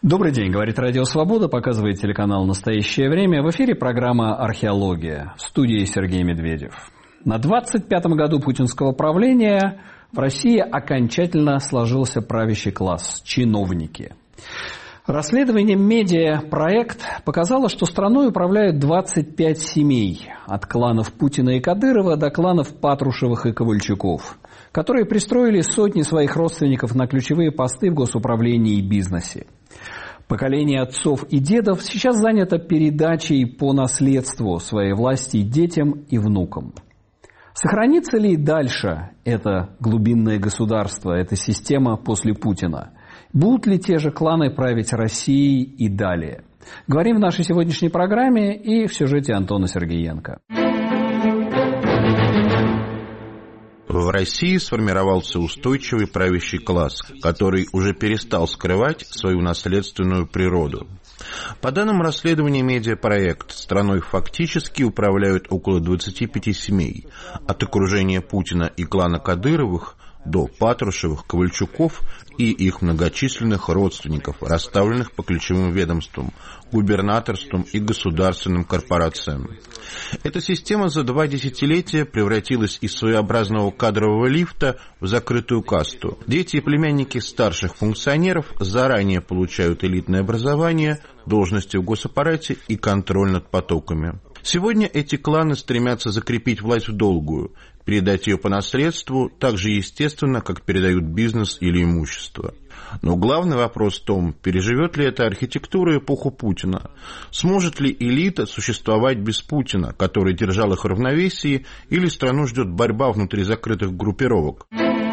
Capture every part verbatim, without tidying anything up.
Добрый день, говорит Радио Свобода, показывает телеканал «Настоящее время». В эфире программа «Археология». В студии Сергей Медведев. На двадцать пятом году путинского правления в России окончательно сложился правящий класс – чиновники. Расследование «Медиа-проект» показало, что страной управляют двадцать пять семей, от кланов Путина и Кадырова до кланов Патрушевых и Ковальчуков, которые пристроили сотни своих родственников на ключевые посты в госуправлении и бизнесе. Поколение отцов и дедов сейчас занято передачей по наследству своей власти детям и внукам. Сохранится ли дальше это глубинное государство, эта система после Путина? Будут ли те же кланы править Россией и далее? Говорим в нашей сегодняшней программе и в сюжете Антона Сергеенко. В России сформировался устойчивый правящий класс, который уже перестал скрывать свою наследственную природу. По данным расследования «Медиа-проект», страной фактически управляют около двадцати пяти семей, от окружения Путина и клана Кадыровых до Патрушевых, Ковальчуков и их многочисленных родственников, расставленных по ключевым ведомствам, губернаторствам и государственным корпорациям. Эта система за два десятилетия превратилась из своеобразного кадрового лифта в закрытую касту. Дети и племянники старших функционеров заранее получают элитное образование, должности в госаппарате и контроль над потоками. Сегодня эти кланы стремятся закрепить власть в долгую, передать ее по наследству так же естественно, как передают бизнес или имущество. Но главный вопрос в том, переживет ли эта архитектура эпоху Путина? Сможет ли элита существовать без Путина, который держал их в равновесии, или страну ждет борьба внутри закрытых группировок?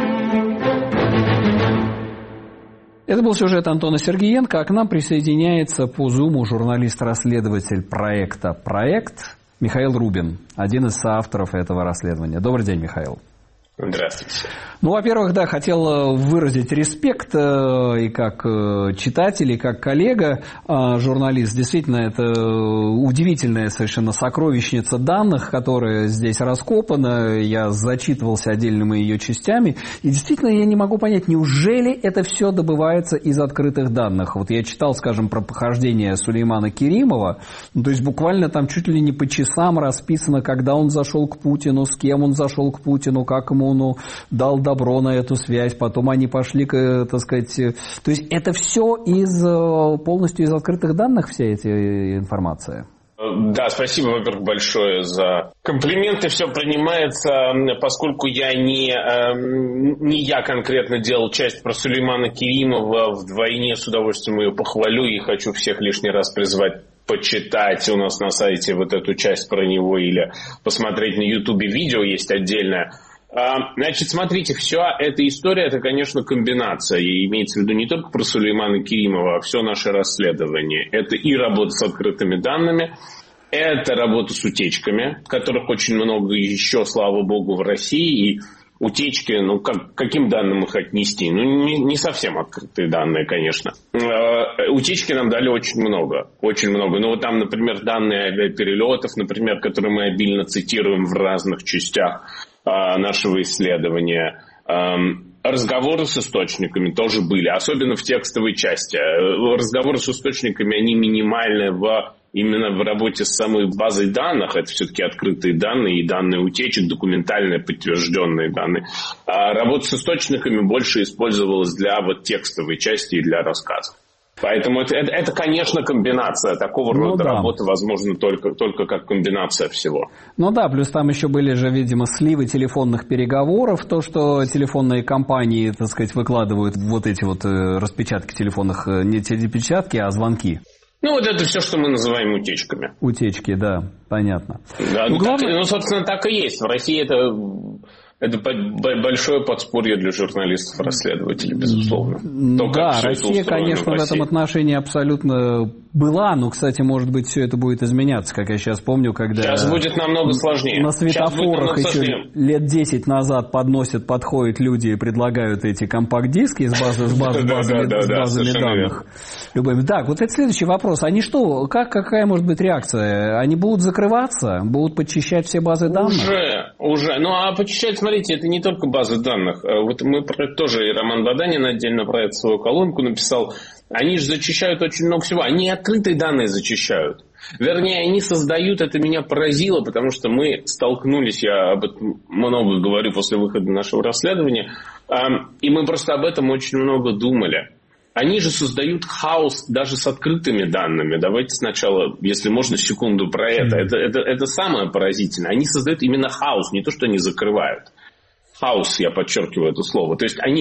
Это был сюжет Антона Сергеенко, а к нам присоединяется по зуму журналист-расследователь проекта «Проект» Михаил Рубин, один из соавторов этого расследования. Добрый день, Михаил. Здравствуйте. Ну, во-первых, да, хотел выразить респект э, и как э, читатель, и как коллега, э, журналист. Действительно, это удивительная совершенно сокровищница данных, которая здесь раскопана. Я зачитывался отдельными ее частями. И действительно, я не могу понять, неужели это все добывается из открытых данных? Вот я читал, скажем, про похождение Сулеймана Керимова. Ну, то есть буквально там чуть ли не по часам расписано, когда он зашел к Путину, с кем он зашел к Путину, как ему ну, дал добро на эту связь, потом они пошли, так сказать... То есть это все из, полностью из открытых данных, вся эта информация? Да, спасибо, во-первых, большое за комплименты. Все принимается, поскольку я не, не я конкретно делал часть про Сулеймана Керимова, вдвойне с удовольствием ее похвалю и хочу всех лишний раз призвать почитать у нас на сайте вот эту часть про него или посмотреть на Ютубе видео есть отдельное. Значит, смотрите, вся эта история, это, конечно, комбинация. И имеется в виду не только про Сулеймана Керимова, а все наше расследование. Это и работа с открытыми данными, это работа с утечками, которых очень много еще, слава богу, в России. И утечки, ну, как, каким данным их отнести? Ну, не, не совсем открытые данные, конечно. Утечки нам дали очень много, очень много. Ну, вот там, например, данные авиаперелетов, например, которые мы обильно цитируем в разных частях нашего исследования. Разговоры с источниками тоже были, особенно в текстовой части. Разговоры с источниками, они минимальны в, именно в работе с самой базой данных. Это все-таки открытые данные и данные утечек, документальные подтвержденные данные. А работа с источниками больше использовалась для вот текстовой части и для рассказов. Поэтому это, это, это, конечно, комбинация. Такого ну, рода да. работы возможно только, только как комбинация всего. Ну да, плюс там еще были же, видимо, сливы телефонных переговоров. То, что телефонные компании, так сказать, выкладывают вот эти вот распечатки телефонных, не телепечатки, а звонки. Ну, вот это все, что мы называем утечками. Утечки, да, понятно. Да, ну, ну, главное... так, ну, собственно, так и есть. В России это... Это большое подспорье для журналистов-расследователей, безусловно. То, да, Россия, конечно, в, в этом отношении абсолютно была, но, кстати, может быть, все это будет изменяться, как я сейчас помню, когда... Сейчас будет намного сложнее. На светофорах еще лет десять назад подносят, подходят люди и предлагают эти компакт-диски с базами данных. Так, вот это следующий вопрос. Они что, как, какая может быть реакция? Они будут закрываться? Будут подчищать все базы данных? Уже. уже. Ну, а почитать, смотрите, это не только базы данных. Вот мы про, тоже, и Роман Баданин отдельно про это свою колонку написал. Они же зачищают очень много всего. Они открытые данные зачищают. Вернее, они создают, это меня поразило, потому что мы столкнулись, я об этом много говорю после выхода нашего расследования, и мы просто об этом очень много думали. Они же создают хаос даже с открытыми данными. Давайте сначала, если можно, секунду про это. Это, это, это самое поразительное. Они создают именно хаос, не то, что они закрывают. Хаос, я подчеркиваю это слово. То есть они,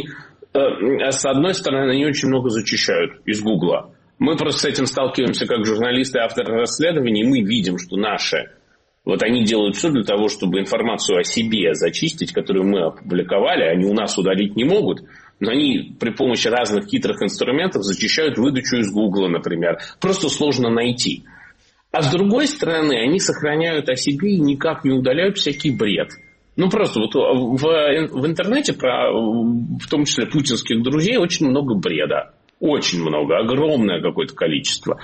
э, с одной стороны, они очень много зачищают из Гугла. Мы просто с этим сталкиваемся как журналисты и авторы расследований, и мы видим, что наши, вот они делают все для того, чтобы информацию о себе зачистить, которую мы опубликовали, они у нас удалить не могут, но они при помощи разных хитрых инструментов зачищают выдачу из Гугла, например. Просто сложно найти. А с другой стороны, они сохраняют о себе и никак не удаляют всякий бред. Ну, просто вот в, в интернете, про, в том числе путинских друзей, очень много бреда. Очень много, огромное какое-то количество.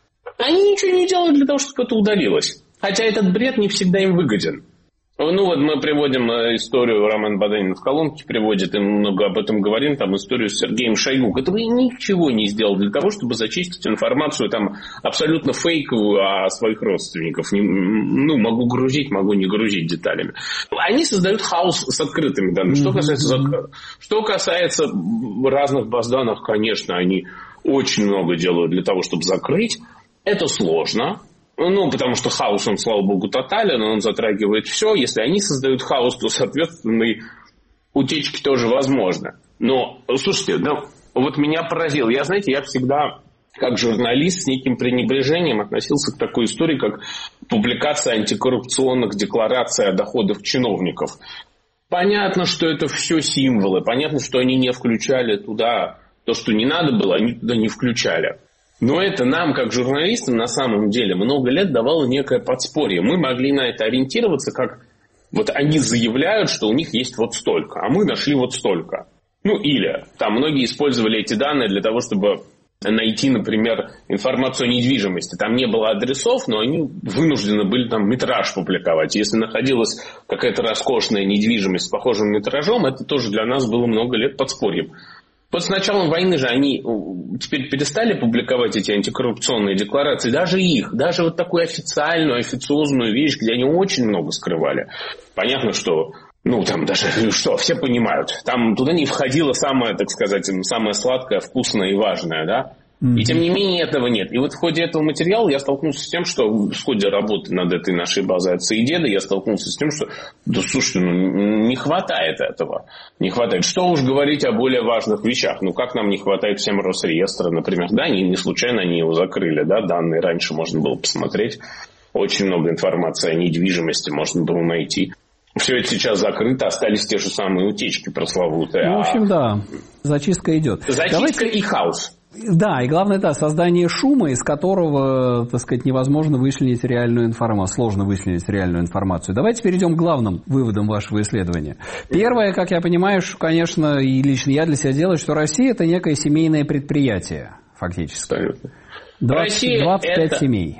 Они ничего не делают для того, чтобы это удалилось. Хотя этот бред не всегда им выгоден. Ну вот мы приводим историю, Роман Баданин в колонке приводит, и мы много об этом говорим, там историю с Сергеем Шойгу, который ничего не сделал для того, чтобы зачистить информацию там абсолютно фейковую о своих родственниках. Ну, могу грузить, могу не грузить деталями. Они создают хаос с открытыми данными. Что касается, что касается разных баз данных, конечно, они очень много делают для того, чтобы закрыть. Это сложно. Ну, потому что хаос, он, слава богу, тотален, он затрагивает все. Если они создают хаос, то, соответственно, и утечки тоже возможны. Но, слушайте, да, вот меня поразило. Я, знаете, я всегда, как журналист, с неким пренебрежением относился к такой истории, как публикация антикоррупционных деклараций о доходах чиновников. Понятно, что это все символы. Понятно, что они не включали туда то, что не надо было, они туда не включали. Но это нам, как журналистам, на самом деле много лет давало некое подспорье. Мы могли на это ориентироваться, как вот они заявляют, что у них есть вот столько, а мы нашли вот столько. Ну или там многие использовали эти данные для того, чтобы найти, например, информацию о недвижимости. Там не было адресов, но они вынуждены были там метраж публиковать. Если находилась какая-то роскошная недвижимость с похожим метражом, это тоже для нас было много лет подспорьем. Вот с началом войны же они теперь перестали публиковать эти антикоррупционные декларации, даже их, даже вот такую официальную, официозную вещь, где они очень много скрывали. Понятно, что, ну, там даже, что, все понимают, там туда не входило самое, так сказать, самое сладкое, вкусное и важное, да? И тем не менее этого нет. И вот в ходе этого материала я столкнулся с тем, что в ходе работы над этой нашей базой отца и деда я столкнулся с тем, что, да слушайте, ну не хватает этого. Не хватает. Что уж говорить о более важных вещах. Ну как нам не хватает всем Росреестра, например. Да, не, не случайно они его закрыли, да, данные раньше можно было посмотреть. Очень много информации о недвижимости можно было найти. Все это сейчас закрыто, остались те же самые утечки пресловутые. Ну, в общем, да, зачистка идет. Зачистка Давайте... и хаос. Да, и главное, да, создание шума, из которого, так сказать, невозможно вычленить реальную информацию, сложно вычленить реальную информацию. Давайте перейдем к главным выводам вашего исследования. Первое, как я понимаю, что, конечно, и лично я для себя делаю, что Россия – это некое семейное предприятие, фактически. двадцать, двадцать пять это... семей.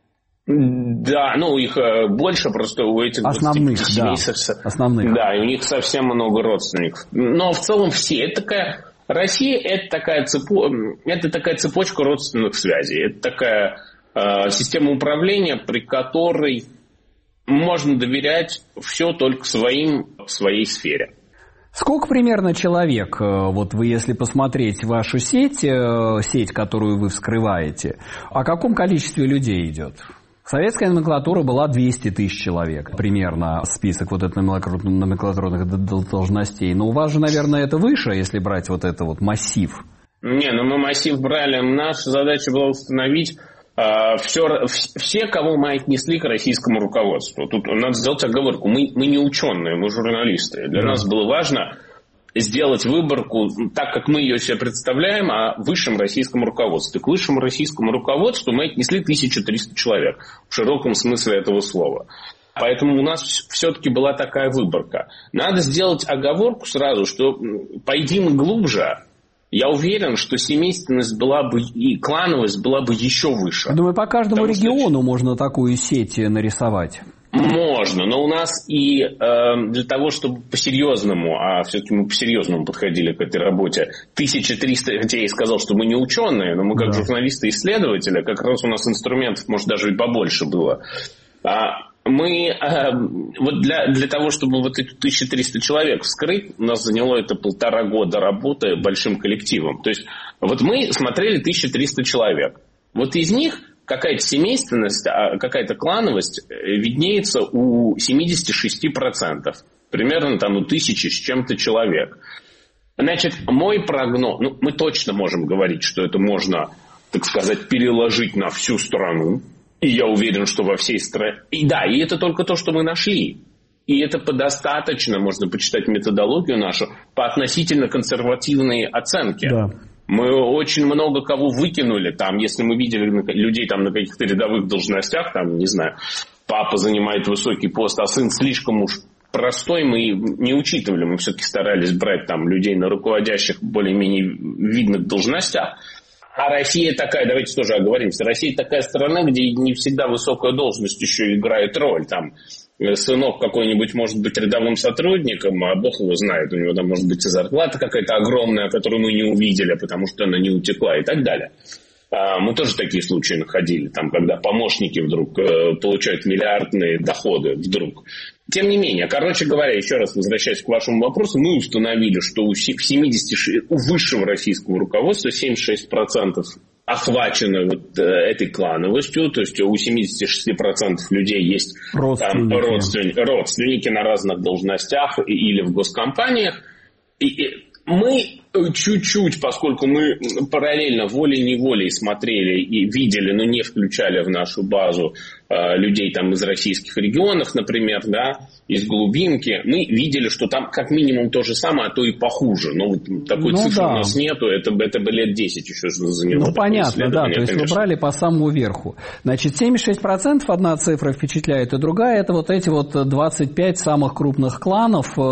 Да, ну их больше, просто у этих основных, семей да, совсем... основных. Да, и у них совсем много родственников. Но в целом все. Это такая... Россия это такая, цепо... это такая цепочка родственных связей. Это такая э, система управления, при которой можно доверять все только своим в своей сфере. Сколько примерно человек, вот вы если посмотреть вашу сеть, сеть, которую вы вскрываете, о каком количестве людей идет? Советская номенклатура была двести тысяч человек, примерно список вот этих номенклатурных должностей. Но у вас же, наверное, это выше, если брать вот это вот массив. Не, ну мы массив брали. Наша задача была установить э, все, все, кого мы отнесли к российскому руководству. Тут надо сделать оговорку. Мы, мы не ученые, мы журналисты. Для да. нас было важно сделать выборку так, как мы ее себе представляем, о высшем российском руководстве. К высшему российскому руководству мы отнесли тысячу триста человек в широком смысле этого слова. Поэтому у нас все-таки была такая выборка. Надо сделать оговорку сразу, что пойди мы глубже, я уверен, что семейственность была бы и клановость была бы еще выше. Думаю, по каждому Потому региону что... можно такую сеть нарисовать. Можно, но у нас и э, для того, чтобы по-серьезному, а все-таки мы по-серьезному подходили к этой работе, тысяча триста, хотя я и сказал, что мы не ученые, но мы как да. журналисты-исследователи, как раз у нас инструментов, может, даже и побольше было. А мы э, вот для, для того, чтобы вот эти тысяча триста человек вскрыть, у нас заняло это полтора года работы большим коллективом. То есть вот мы смотрели тысяча триста человек. Вот из них какая-то семейственность, какая-то клановость виднеется у семьдесят шесть процентов. Примерно там у тысячи с чем-то человек. Значит, мой прогноз, ну, мы точно можем говорить, что это можно, так сказать, переложить на всю страну. И я уверен, что во всей стране. И да, и это только то, что мы нашли. И это достаточно, можно почитать методологию нашу, по относительно консервативной оценке. Да. Мы очень много кого выкинули, там, если мы видели людей там, на каких-то рядовых должностях, там, не знаю, папа занимает высокий пост, а сын слишком уж простой, мы не учитывали, мы все-таки старались брать там людей на руководящих, более-менее видных должностях. А Россия такая, давайте тоже оговоримся, Россия такая страна, где не всегда высокая должность еще играет роль, там, сынок какой-нибудь может быть рядовым сотрудником, а бог его знает, у него там может быть и зарплата какая-то огромная, которую мы не увидели, потому что она не утекла и так далее. Мы тоже такие случаи находили, там, когда помощники вдруг э, получают миллиардные доходы вдруг. Тем не менее, короче говоря, еще раз возвращаясь к вашему вопросу, мы установили, что у, семидесяти шести, у высшего российского руководства семьдесят шесть процентов охвачены вот, э, этой клановостью, то есть у семидесяти шести процентов людей есть родственники. Там, родственники, родственники на разных должностях или в госкомпаниях. И, и мы чуть-чуть, поскольку мы параллельно волей-неволей смотрели и видели, но не включали в нашу базу э, людей там из российских регионов, например, да, из глубинки, мы видели, что там как минимум то же самое, а то и похуже. Но вот такой ну, цифры да. у нас нету, это, это бы лет десять еще заняло. Ну, понятно, да, то есть конечно. Вы брали по самому верху. Значит, семьдесят шесть процентов одна цифра впечатляет, и другая, это вот эти вот двадцать пять самых крупных кланов, э,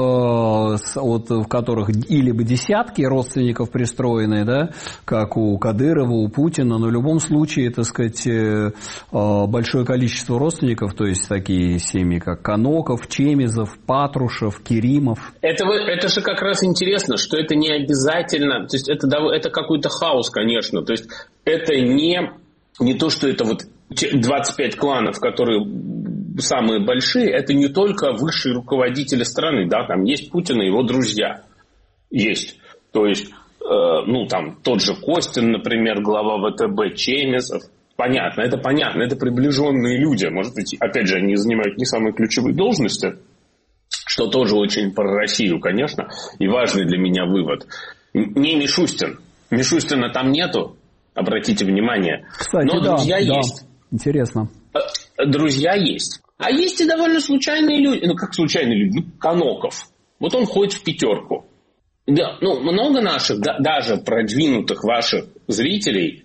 с, вот, в которых или бы десятки родственников пристроенные, да, как у Кадырова, у Путина, но в любом случае, так сказать, э, э, большое количество родственников, то есть такие семьи, как Коноков, Чемизов, Патрушев, Керимов. Это, это же как раз интересно, что это не обязательно, то есть это, это какой-то хаос, конечно, то есть это не, не то, что это вот двадцать пять кланов, которые самые большие, это не только высшие руководители страны, да, там есть Путин и его друзья, есть, то есть, э, ну, там тот же Костин, например, глава ВТБ, Чемизов. Понятно, это понятно, это приближенные люди. Может быть, опять же, они занимают не самые ключевые должности, что тоже очень про Россию, конечно, и важный для меня вывод. Не Мишустин. Мишустина там нету, обратите внимание. Кстати, но да, друзья да. есть. Интересно. Друзья есть. А есть и довольно случайные люди. Ну, как случайные люди? Ну, Коноков. Вот он ходит в пятерку. Да, ну, много наших, да, даже продвинутых ваших зрителей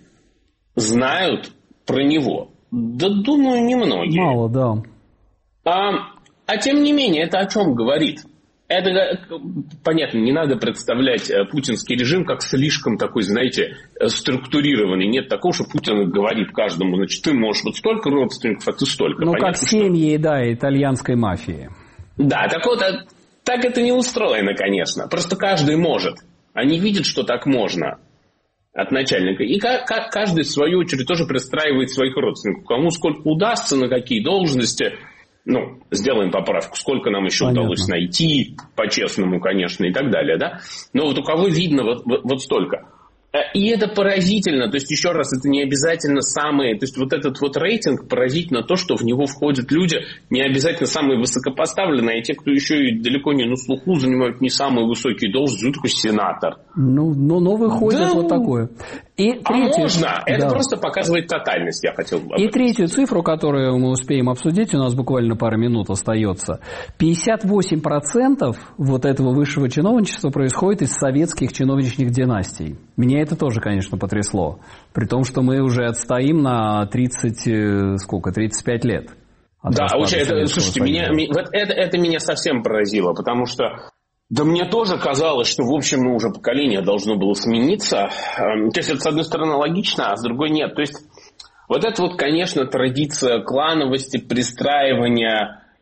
знают про него. Да, думаю, немногие. Мало, да. А, а тем не менее, это о чем говорит? Это, понятно, не надо представлять путинский режим как слишком такой, знаете, структурированный. Нет такого, что Путин говорит каждому, значит, ты можешь вот столько родственников, а ты столько. Ну, понятно, как семьи, что... да, итальянской мафии. Да, так вот, так это не устроено, конечно. Просто каждый может. Они видят, что так можно от начальника. И каждый, в свою очередь, тоже пристраивает своих родственников. Кому сколько удастся, на какие должности. Ну, сделаем поправку, сколько нам еще Понятно. Удалось найти, по-честному, конечно, и так далее, да. Но вот у кого видно вот, вот, вот столько. И это поразительно, то есть, еще раз, это не обязательно самые, то есть, вот этот вот рейтинг поразительно то, что в него входят люди, не обязательно самые высокопоставленные, а те, кто еще и далеко не на слуху, занимают не самые высокие должности, ну, такой сенатор. Ну, но, но выходит да, вот такое. И а третью, можно? Да. Это просто показывает тотальность, я хотел бы. И третью цифру, которую мы успеем обсудить, у нас буквально пара минут остается. пятьдесят восемь процентов вот этого высшего чиновничества происходит из советских чиновничных династий. Меня это тоже, конечно, потрясло. При том, что мы уже отстоим на тридцать, сколько, тридцать пять лет. Да, очень, это, слушайте, меня, вот это, это меня совсем поразило, потому что да мне тоже казалось, что, в общем, ну, уже поколение должно было смениться. То есть, это, с одной стороны, логично, а с другой нет. То есть, вот это вот, конечно, традиция клановости, пристраивания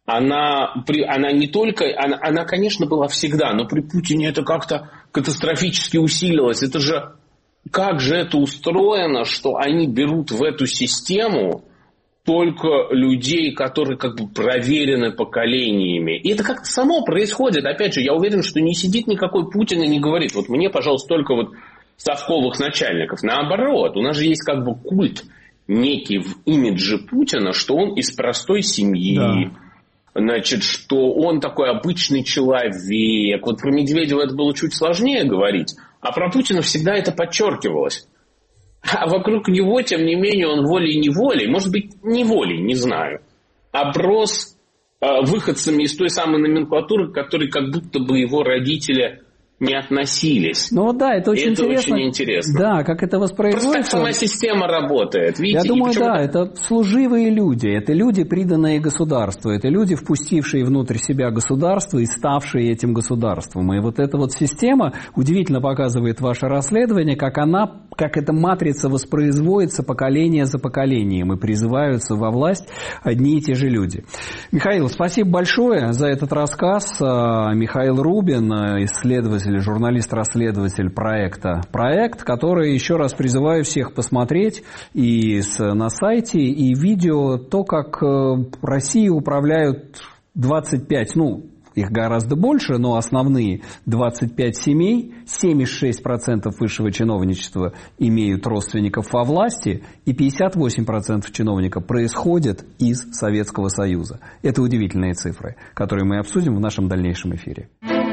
она, она не только, она, она, конечно, была всегда, но при Путине это как-то катастрофически усилилось. Это же, как же это устроено, что они берут в эту систему только людей, которые как бы проверены поколениями. И это как-то само происходит. Опять же, я уверен, что не сидит никакой Путин и не говорит, вот мне, пожалуйста, только вот совковых начальников. Наоборот, у нас же есть как бы культ некий в имидже Путина, что он из простой семьи, да. Значит, что он такой обычный человек. Вот про Медведева это было чуть сложнее говорить, а про Путина всегда это подчеркивалось. А вокруг него, тем не менее, он волей-неволей, может быть, неволей, не знаю, оброс э, выходцами из той самой номенклатуры, к которой как будто бы его родители не относились. Ну да, это очень, это интересно. очень интересно. Да, как это воспроизводится. Просто так сама система работает. Видите? Я думаю, да, это служивые люди, это люди, приданные государству, это люди, впустившие внутрь себя государство и ставшие этим государством. И вот эта вот система удивительно показывает ваше расследование, как она, как эта матрица воспроизводится поколение за поколением и призываются во власть одни и те же люди. Михаил, спасибо большое за этот рассказ. Михаил Рубин, исследователь, журналист-расследователь проекта «Проект», который, еще раз призываю всех посмотреть и на сайте, и видео, то, как Россией управляют двадцать пять, ну, их гораздо больше, но основные двадцать пять семей, семьдесят шесть процентов высшего чиновничества имеют родственников во власти, и пятьдесят восемь процентов чиновников происходят из Советского Союза. Это удивительные цифры, которые мы обсудим в нашем дальнейшем эфире.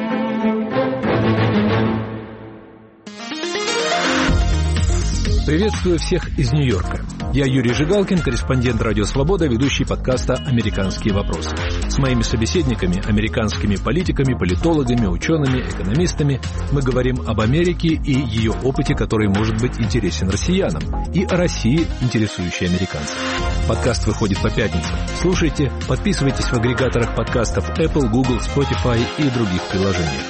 Приветствую всех из Нью-Йорка. Я Юрий Жигалкин, корреспондент «Радио Свобода», ведущий подкаста «Американские вопросы». С моими собеседниками, американскими политиками, политологами, учеными, экономистами, мы говорим об Америке и ее опыте, который может быть интересен россиянам, и о России, интересующей американцев. Подкаст выходит по пятницам. Слушайте, подписывайтесь в агрегаторах подкастов Apple, Google, Spotify и других приложениях.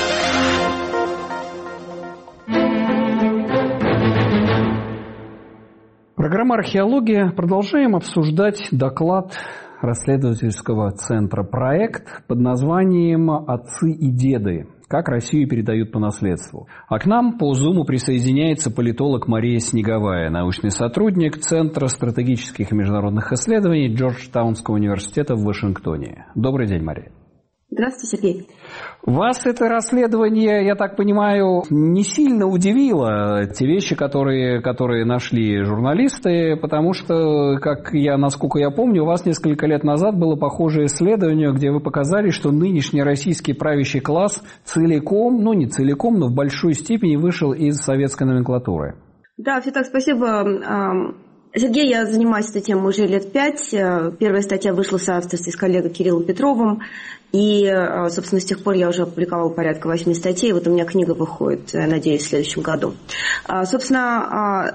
Программа «Археология». Продолжаем обсуждать доклад расследовательского центра «Проект» под названием «Отцы и деды. Как Россию передают по наследству». А к нам по Зуму присоединяется политолог Мария Снеговая, научный сотрудник Центра стратегических и международных исследований Джорджтаунского университета в Вашингтоне. Добрый день, Мария. Здравствуйте, Сергей. Вас это расследование, я так понимаю, не сильно удивило, те вещи, которые, которые нашли журналисты, потому что, как я, насколько я помню, у вас несколько лет назад было похожее исследование, где вы показали, что нынешний российский правящий класс целиком, ну не целиком, но в большой степени вышел из советской номенклатуры. Да, все так, спасибо. Сергей, я занимаюсь этой темой уже лет пять. Первая статья вышла в соавторстве с коллегой Кириллом Петровым. И, собственно, с тех пор я уже опубликовала порядка восьми статей. Вот у меня книга выходит, надеюсь, в следующем году. Собственно,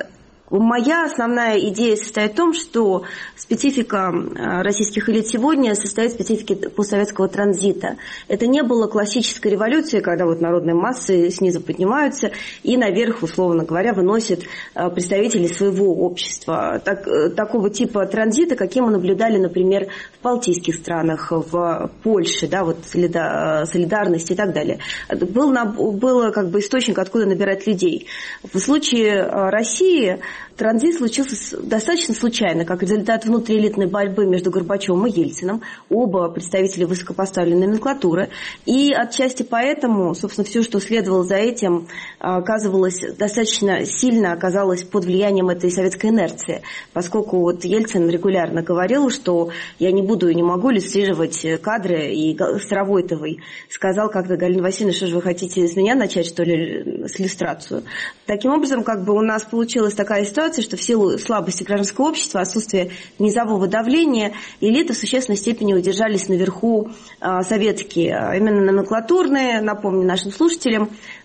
моя основная идея состоит в том, что специфика российских элит сегодня состоит в специфике постсоветского транзита. Это не было классической революцией, когда вот народные массы снизу поднимаются и наверх, условно говоря, выносят представителей своего общества. Так, такого типа транзита, каким мы наблюдали, например, в балтийских странах, в Польше, да, вот солидарность и так далее. Был, был как бы источник, откуда набирать людей. В случае России транзит случился достаточно случайно, как результат внутриэлитной борьбы между Горбачевым и Ельциным, оба представители высокопоставленной номенклатуры. И отчасти поэтому, собственно, все, что следовало за этим, оказывалось достаточно сильно оказалось под влиянием этой советской инерции, поскольку вот Ельцин регулярно говорил, что я не буду и не могу иллюстрировать кадры, и Старовойтовой сказал как-то: Галина Васильевна, что же вы хотите с меня начать, что ли, с иллюстрацию? Таким образом, как бы у нас получилась такая ситуация, что в силу слабости гражданского общества, отсутствия низового давления, элиты в существенной степени удержались наверху э, советские, именно номенклатурные, напомню нашим слушателям,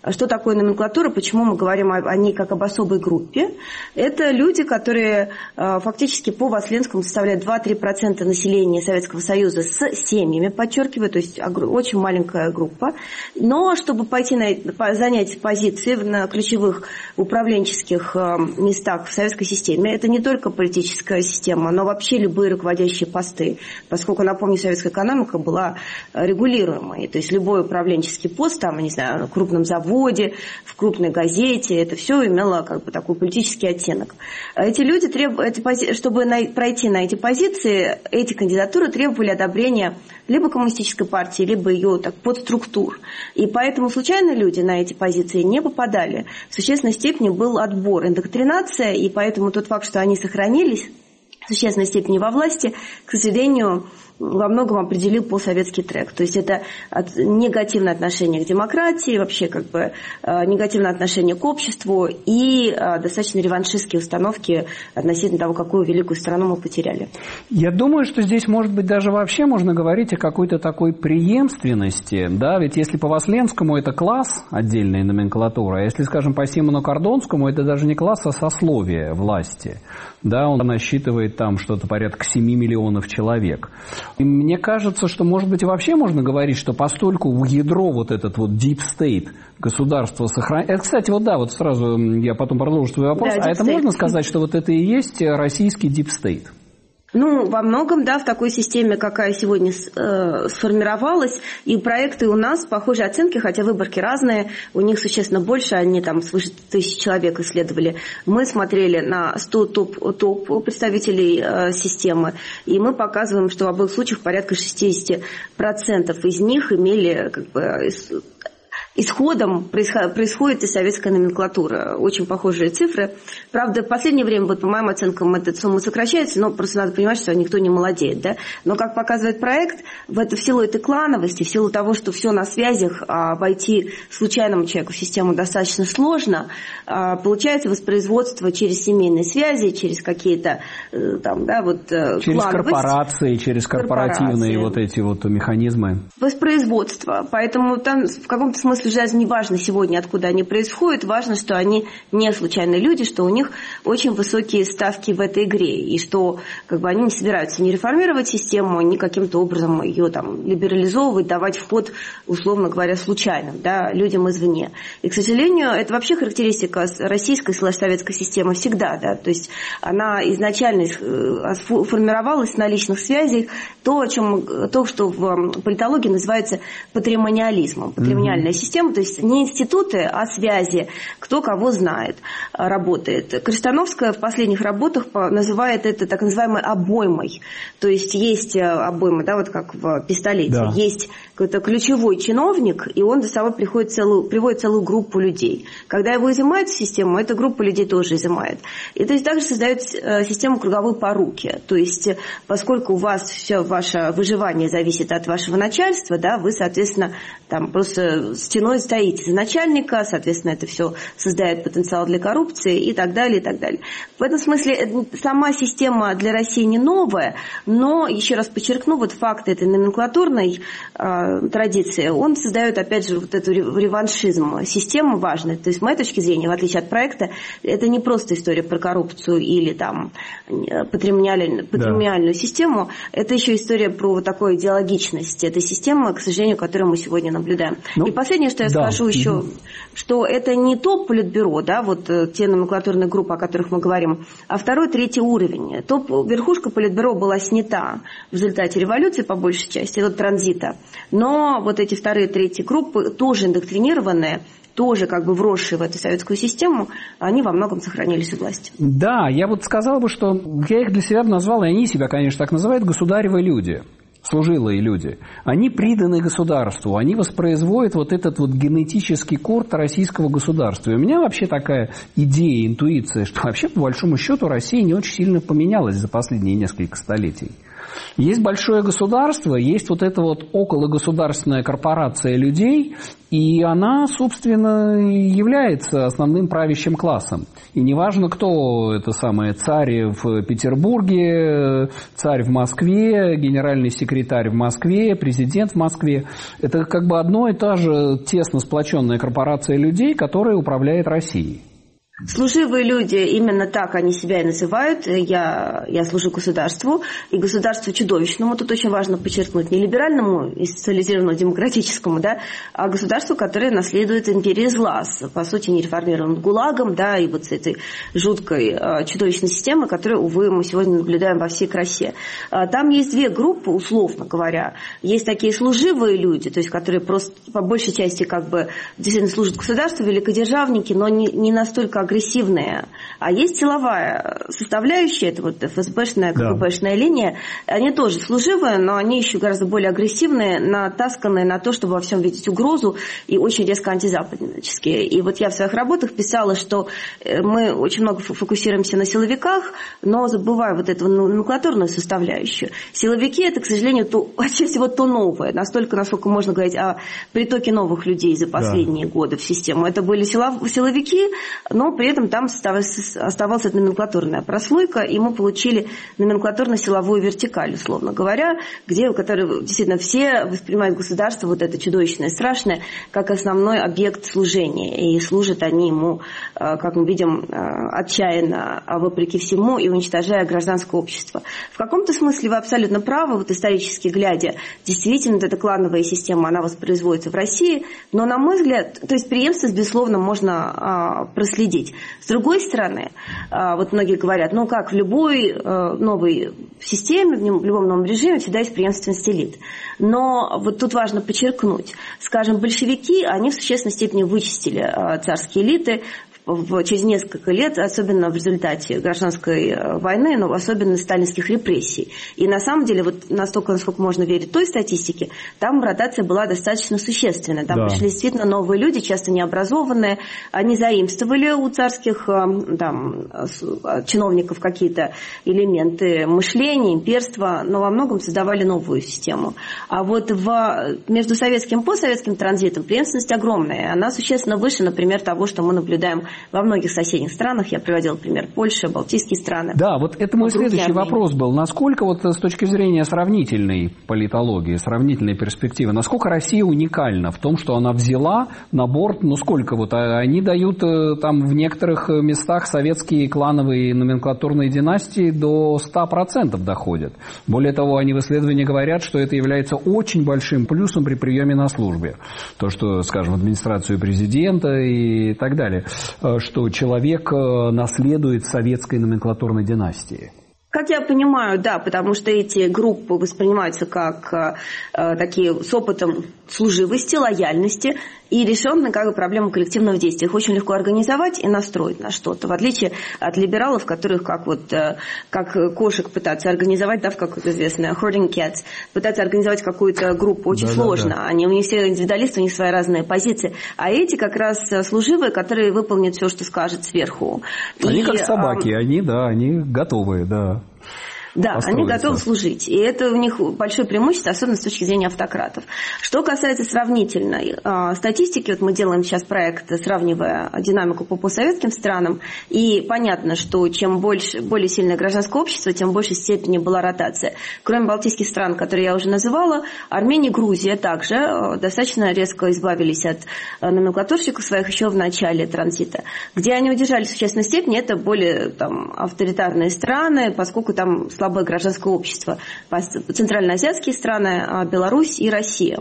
Что такое номенклатура, почему мы говорим о ней как об особой группе? Это люди, которые фактически по Васленскому составляют два-три процента населения Советского Союза с семьями, подчеркиваю, то есть очень маленькая группа. Но чтобы пойти на, занять позиции на ключевых управленческих местах в советской системе, это не только политическая система, но вообще любые руководящие посты, поскольку, напомню, советская экономика была регулируемой. То есть любой управленческий пост, там, не знаю, в крупном заводе, в крупной газете, это все имело как бы такой политический оттенок. Эти люди, требуют, чтобы пройти на эти позиции, эти кандидатуры требовали одобрения либо коммунистической партии, либо ее так, подструктур. И поэтому случайно люди на эти позиции не попадали. В существенной степени был отбор, индоктринация, и поэтому тот факт, что они сохранились в существенной степени во власти, к сожалению, во многом определил постсоветский трек. То есть это негативное отношение к демократии, вообще как бы негативное отношение к обществу и достаточно реваншистские установки относительно того, какую великую страну мы потеряли. Я думаю, что здесь, может быть, даже вообще можно говорить о какой-то такой преемственности. Да? Ведь если по Васленскому это класс, отдельная номенклатура, а если, скажем, по Симону Кордонскому это даже не класс, а сословие власти. Да? Он насчитывает там что-то порядка семи миллионов человек. И мне кажется, что, может быть, и вообще можно говорить, что постольку в ядро вот этот вот deep state государство сохраняет. Кстати, вот да, вот сразу я потом продолжу свой вопрос. Да, а это можно сказать, что вот это и есть российский deep state? Ну, во многом, да, в такой системе, какая сегодня э, сформировалась, и проекты у нас похожие оценки, хотя выборки разные, у них существенно больше, они там свыше тысячи человек исследовали. Мы смотрели на сто топ, топ представителей э, системы, и мы показываем, что в обоих случаях порядка шестьдесят процентов из них имели как бы исходом происходит и советская номенклатура. Очень похожие цифры. Правда, в последнее время, вот, по моим оценкам, эта сумма сокращается, но просто надо понимать, что никто не молодеет. Да? Но, как показывает проект, в, это, в силу этой клановости, в силу того, что все на связях, а войти случайному человеку в систему достаточно сложно, а, получается воспроизводство через семейные связи, через какие-то там, да, вот, через корпорации, через корпоративные корпорации. Вот эти вот механизмы. Воспроизводство. Поэтому там в каком-то смысле даже не важно сегодня, откуда они происходят, важно, что они не случайные люди, что у них очень высокие ставки в этой игре, и что как бы, они не собираются не реформировать систему, ни каким-то образом ее там, либерализовывать, давать вход, условно говоря, случайным, да, людям извне. И, к сожалению, это вообще характеристика российской советской системы всегда, да, то есть она изначально формировалась на личных связях, то, о чем, то, что в политологии называется патримониализмом, патримониальная система. Система, то есть не институты, а связи, кто кого знает, работает. Крестановская в последних работах называет это так называемой обоймой. То есть есть обойма, да, вот как в пистолете, да. Есть какой-то ключевой чиновник, и он за собой приходит целую, приводит целую группу людей. Когда его изымают в систему, эта группа людей тоже изымает. И то есть также создает систему круговой поруки. То есть поскольку у вас все ваше выживание зависит от вашего начальства, да, вы, соответственно, там просто стеной стоите за начальника, соответственно, это все создает потенциал для коррупции и так далее, и так далее. В этом смысле сама система для России не новая, но, еще раз подчеркну, вот факт этой номенклатурной э, традиции, он создает, опять же, вот эту реваншизм. Система важная. То есть, с моей точки зрения, в отличие от проекта, это не просто история про коррупцию или там патримониальную, патримониальную да. систему, это еще история про вот такую идеологичность этой системы, к сожалению, которую мы сегодня наблюдаем. Ну, и последнее, что я да. скажу еще, угу. что это не топ-политбюро, да, вот те номенклатурные группы, о которых мы говорим, а второй, третий уровень. Топ-верхушка политбюро была снята в результате революции, по большей части, вот транзита. Но вот эти вторые, третьи группы, тоже индоктринированные, тоже как бы вросшие в эту советскую систему, они во многом сохранились у власти. Да, я вот сказал бы, что я их для себя назвал, и они себя, конечно, так называют, государевы люди. Служилые люди, они приданы государству, они воспроизводят вот этот вот генетический код российского государства. И у меня вообще такая идея, интуиция, что вообще по большому счету Россия не очень сильно поменялась за последние несколько столетий. Есть большое государство, есть вот эта вот окологосударственная корпорация людей, и она, собственно, является основным правящим классом. И неважно, кто это самое, царь в Петербурге, царь в Москве, генеральный секретарь в Москве, президент в Москве. Это как бы одно и та же тесно сплоченная корпорация людей, которая управляет Россией. Служивые люди, именно так они себя и называют. Я, я служу государству, и государству чудовищному, тут очень важно подчеркнуть, не либеральному и социализированному, демократическому, да, а государству, которое наследует империи зла, по сути, не реформированным ГУЛАГом, да, и вот с этой жуткой чудовищной системой, которую, увы, мы сегодня наблюдаем во всей красе. Там есть две группы, условно говоря. Есть такие служивые люди, то есть, которые просто по большей части как бы действительно служат государству, великодержавники, но не, не настолько агрессивные. А есть силовая составляющая, это вот эф эс бэшная, ка гэ бэшная да. линия. Они тоже служивые, но они еще гораздо более агрессивные, натасканные на то, чтобы во всем видеть угрозу, и очень резко антизападнические. И вот я в своих работах писала, что мы очень много фокусируемся на силовиках, но забывая вот эту номенклатурную составляющую. Силовики – это, к сожалению, то, чаще всего то новое. Настолько, насколько можно говорить о притоке новых людей за последние да. годы в систему. Это были силовики, но при этом там оставалась эта номенклатурная прослойка, и мы получили номенклатурно-силовую вертикаль, условно говоря, где, которые действительно все воспринимают государство, вот это чудовищное, страшное, как основной объект служения. И служат они ему, как мы видим, отчаянно, вопреки всему, и уничтожая гражданское общество. В каком-то смысле вы абсолютно правы, вот исторически глядя, действительно, вот эта клановая система, она воспроизводится в России, но, на мой взгляд, то есть преемственность, безусловно, можно проследить. С другой стороны, вот многие говорят, ну как в любой новой системе, в любом новом режиме всегда есть преемственность элит. Но вот тут важно подчеркнуть, скажем, большевики, они в существенной степени вычистили царские элиты, через несколько лет, особенно в результате гражданской войны, но особенно сталинских репрессий. И на самом деле, вот настолько, насколько можно верить той статистике, там ротация была достаточно существенная. Там да. пришли действительно новые люди, часто необразованные, они заимствовали у царских там, чиновников какие-то элементы мышления, имперства, но во многом создавали новую систему. А вот в, между советским и постсоветским транзитом преемственность огромная. Она существенно выше, например, того, что мы наблюдаем во многих соседних странах. Я приводила пример Польши, Балтийские страны. Да, вот это мой Грузия, следующий Армения. Вопрос был. Насколько вот с точки зрения сравнительной политологии, сравнительной перспективы, насколько Россия уникальна в том, что она взяла на борт, ну сколько вот, они дают там в некоторых местах советские клановые номенклатурные династии до ста процентов доходят. Более того, они в исследовании говорят, что это является очень большим плюсом при приеме на службе. То, что, скажем, администрацию президента и так далее, что человек наследует советской номенклатурной династии. Как я понимаю, да, потому что эти группы воспринимаются как э, такие с опытом служивости, лояльности и решенные как бы проблемы коллективного действия. Их очень легко организовать и настроить на что-то, в отличие от либералов, которых как вот э, как кошек пытаться организовать, да, в как известное hoarding cats, пытаться организовать какую-то группу очень да, сложно. Да, да. Они, у них все индивидуалисты, у них свои разные позиции. А эти как раз служивые, которые выполнят все, что скажет сверху. Они и, как собаки, э, они, да, они готовые, да. Да, они готовы служить. И это у них большое преимущество, особенно с точки зрения автократов. Что касается сравнительной э, статистики, вот мы делаем сейчас проект, сравнивая динамику по постсоветским странам, и понятно, что чем больше, более сильное гражданское общество, тем в большей степени была ротация. Кроме балтийских стран, которые я уже называла, Армения и Грузия также э, достаточно резко избавились от э, номенклатурщиков своих еще в начале транзита. Где они удержались в существенной степени, это более там, авторитарные страны, поскольку там слабое гражданское общество. Центральноазиатские страны, Беларусь и Россия.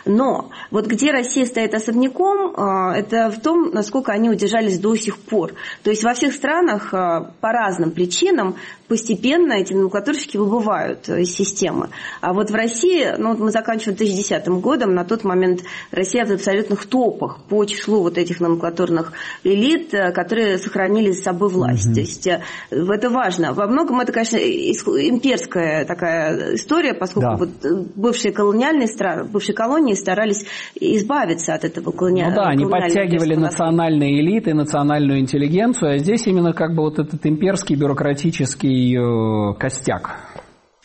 Но вот где Россия стоит особняком, это в том, насколько они удержались до сих пор. То есть во всех странах по разным причинам постепенно эти номенклатурщики выбывают из системы. А вот в России, ну вот мы заканчиваем две тысячи десятым годом, на тот момент Россия в абсолютных топах по числу вот этих номенклатурных элит, которые сохранили за собой власть. Mm-hmm. То есть это важно. Во многом это, конечно, имперская такая история, поскольку да. вот бывшие колониальные страны, бывшие колонии старались избавиться от этого колониального. Ну да, они подтягивали национальные элиты, национальную интеллигенцию, а здесь именно как бы вот этот имперский бюрократический э, костяк.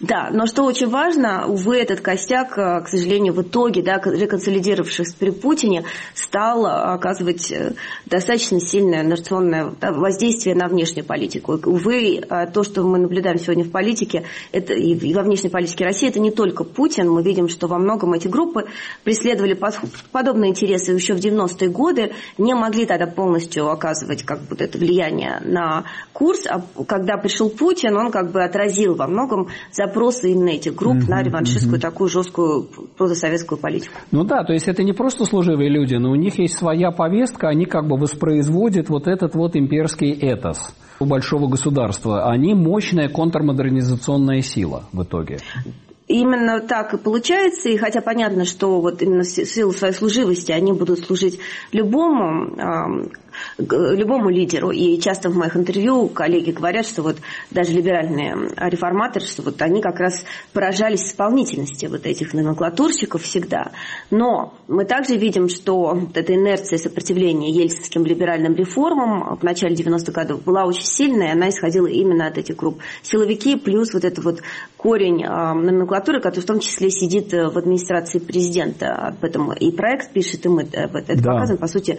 Да, но что очень важно, увы, этот костяк, к сожалению, в итоге, да, реконсолидировавшись при Путине, стал оказывать достаточно сильное инерционное воздействие на внешнюю политику. Увы, то, что мы наблюдаем сегодня в политике, это, и во внешней политике России, это не только Путин. Мы видим, что во многом эти группы преследовали подобные интересы еще в девяностые годы, не могли тогда полностью оказывать как бы, это влияние на курс, а когда пришел Путин, он как бы отразил во многом запросы именно этих групп uh-huh, на реваншистскую, uh-huh. такую жесткую прозасоветскую политику. Ну да, то есть это не просто служивые люди, но у них есть своя повестка, они как бы воспроизводят вот этот вот имперский этос у большого государства. Они мощная контрмодернизационная сила в итоге. Именно так и получается, и хотя понятно, что вот именно в силу своей служивости они будут служить любому, э, любому лидеру. И часто в моих интервью коллеги говорят, что вот даже либеральные реформаторы, что вот они как раз поражались исполнительности вот этих номенклатурщиков всегда. Но мы также видим, что вот эта инерция сопротивления ельцинским либеральным реформам в начале девяностых годов была очень сильная, и она исходила именно от этих групп. Силовики плюс вот этот вот корень э, номенклатуры, который в том числе сидит в администрации президента. Об этом и проект пишет, и мы об этом да. показываем. По сути,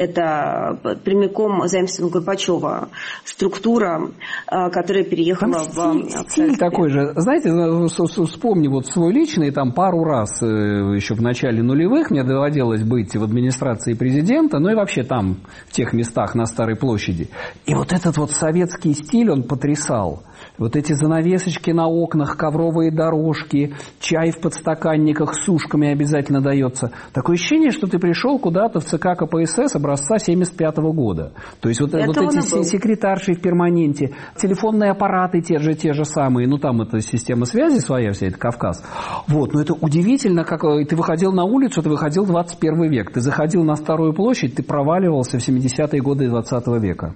это прямиком заимствована Горбачева структура, которая переехала там в... Стиль такой же. Знаете, вспомни вот свой личный, там пару раз еще в начале нулевых мне доводилось быть в администрации президента, ну и вообще там, в тех местах на Старой площади. И вот этот вот советский стиль, он потрясал. Вот эти занавесочки на окнах, ковровые дорожки, чай в подстаканниках с ушками обязательно дается. Такое ощущение, что ты пришел куда-то в ЦК КПСС образца семьдесят пятого года. То есть вот, вот эти секретарши в перманенте, телефонные аппараты те же, те же самые, ну там это система связи своя вся, это Кавказ. Вот, но это удивительно, как ты выходил на улицу, ты выходил в двадцать первый век, ты заходил на Старую площадь, ты проваливался в семидесятые годы двадцатого века.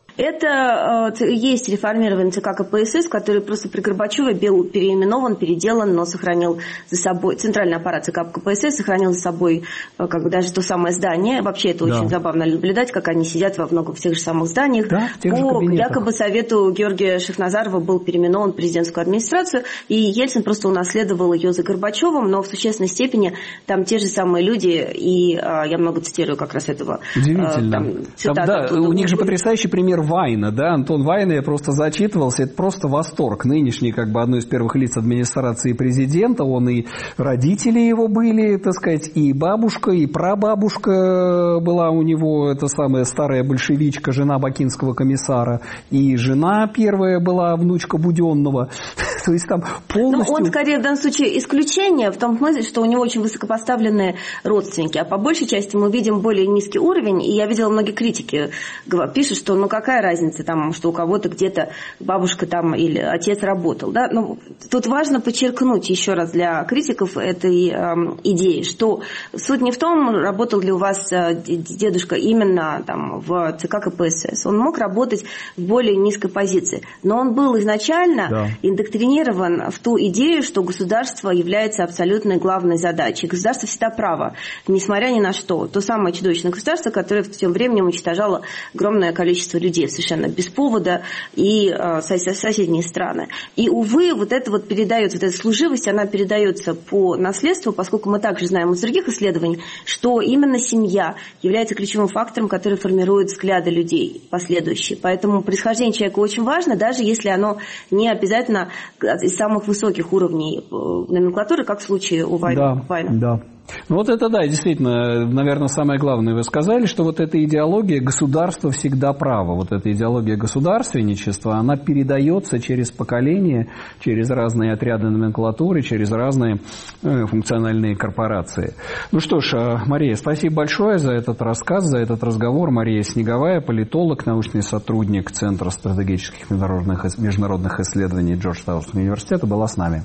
Это э, есть реформированный ЦК КПСС, который просто при Горбачеве был переименован, переделан, но сохранил за собой, центральный аппарат ЦК КПСС сохранил за собой э, как бы даже то самое здание. Вообще это да. очень забавно наблюдать, как они сидят во многом в тех же самых зданиях. Да, в тех же По кабинетах. якобы совету Георгия Шахназарова был переименован в президентскую администрацию, и Ельцин просто унаследовал ее за Горбачевым, но в существенной степени там те же самые люди, и э, я много цитирую как раз этого. Удивительно. Э, там, там, да, у них же потрясающий пример Вайна, да, Антон Вайна, я просто зачитывался, это просто восторг. Нынешний, как бы, одно из первых лиц администрации президента, он и родители его были, так сказать, и бабушка, и прабабушка была у него, это самая старая большевичка, жена бакинского комиссара, и жена первая была внучка Буденного. То есть там полностью... Ну, он скорее в данном случае исключение, в том смысле, что у него очень высокопоставленные родственники, а по большей части мы видим более низкий уровень, и я видела многие критики пишут, что ну какая разница, там, что у кого-то где-то бабушка там или отец работал. Да? Но тут важно подчеркнуть еще раз для критиков этой э, идеи, что суть не в том, работал ли у вас дедушка именно там, в ЦК КПСС. Он мог работать в более низкой позиции, но он был изначально да. индоктринирован в ту идею, что государство является абсолютной главной задачей. Государство всегда право, несмотря ни на что. То самое чудовищное государство, которое тем временем уничтожало огромное количество людей совершенно без повода и э, соседние страны. И, увы, вот это вот передается, вот эта служивость, она передается по наследству, поскольку мы также знаем из других исследований, что именно семья является ключевым фактором, который формирует взгляды людей последующие. Поэтому происхождение человека очень важно, даже если оно не обязательно из самых высоких уровней номенклатуры, как в случае у Вайна. Да, да. Ну вот это да, действительно, наверное, самое главное вы сказали, что вот эта идеология государства всегда право, вот эта идеология государственничества, она передается через поколения, через разные отряды номенклатуры, через разные э, функциональные корпорации. Ну что ж, Мария, спасибо большое за этот рассказ, за этот разговор. Мария Снеговая, политолог, научный сотрудник Центра стратегических международных, международных исследований Джорджтаунского университета, была с нами.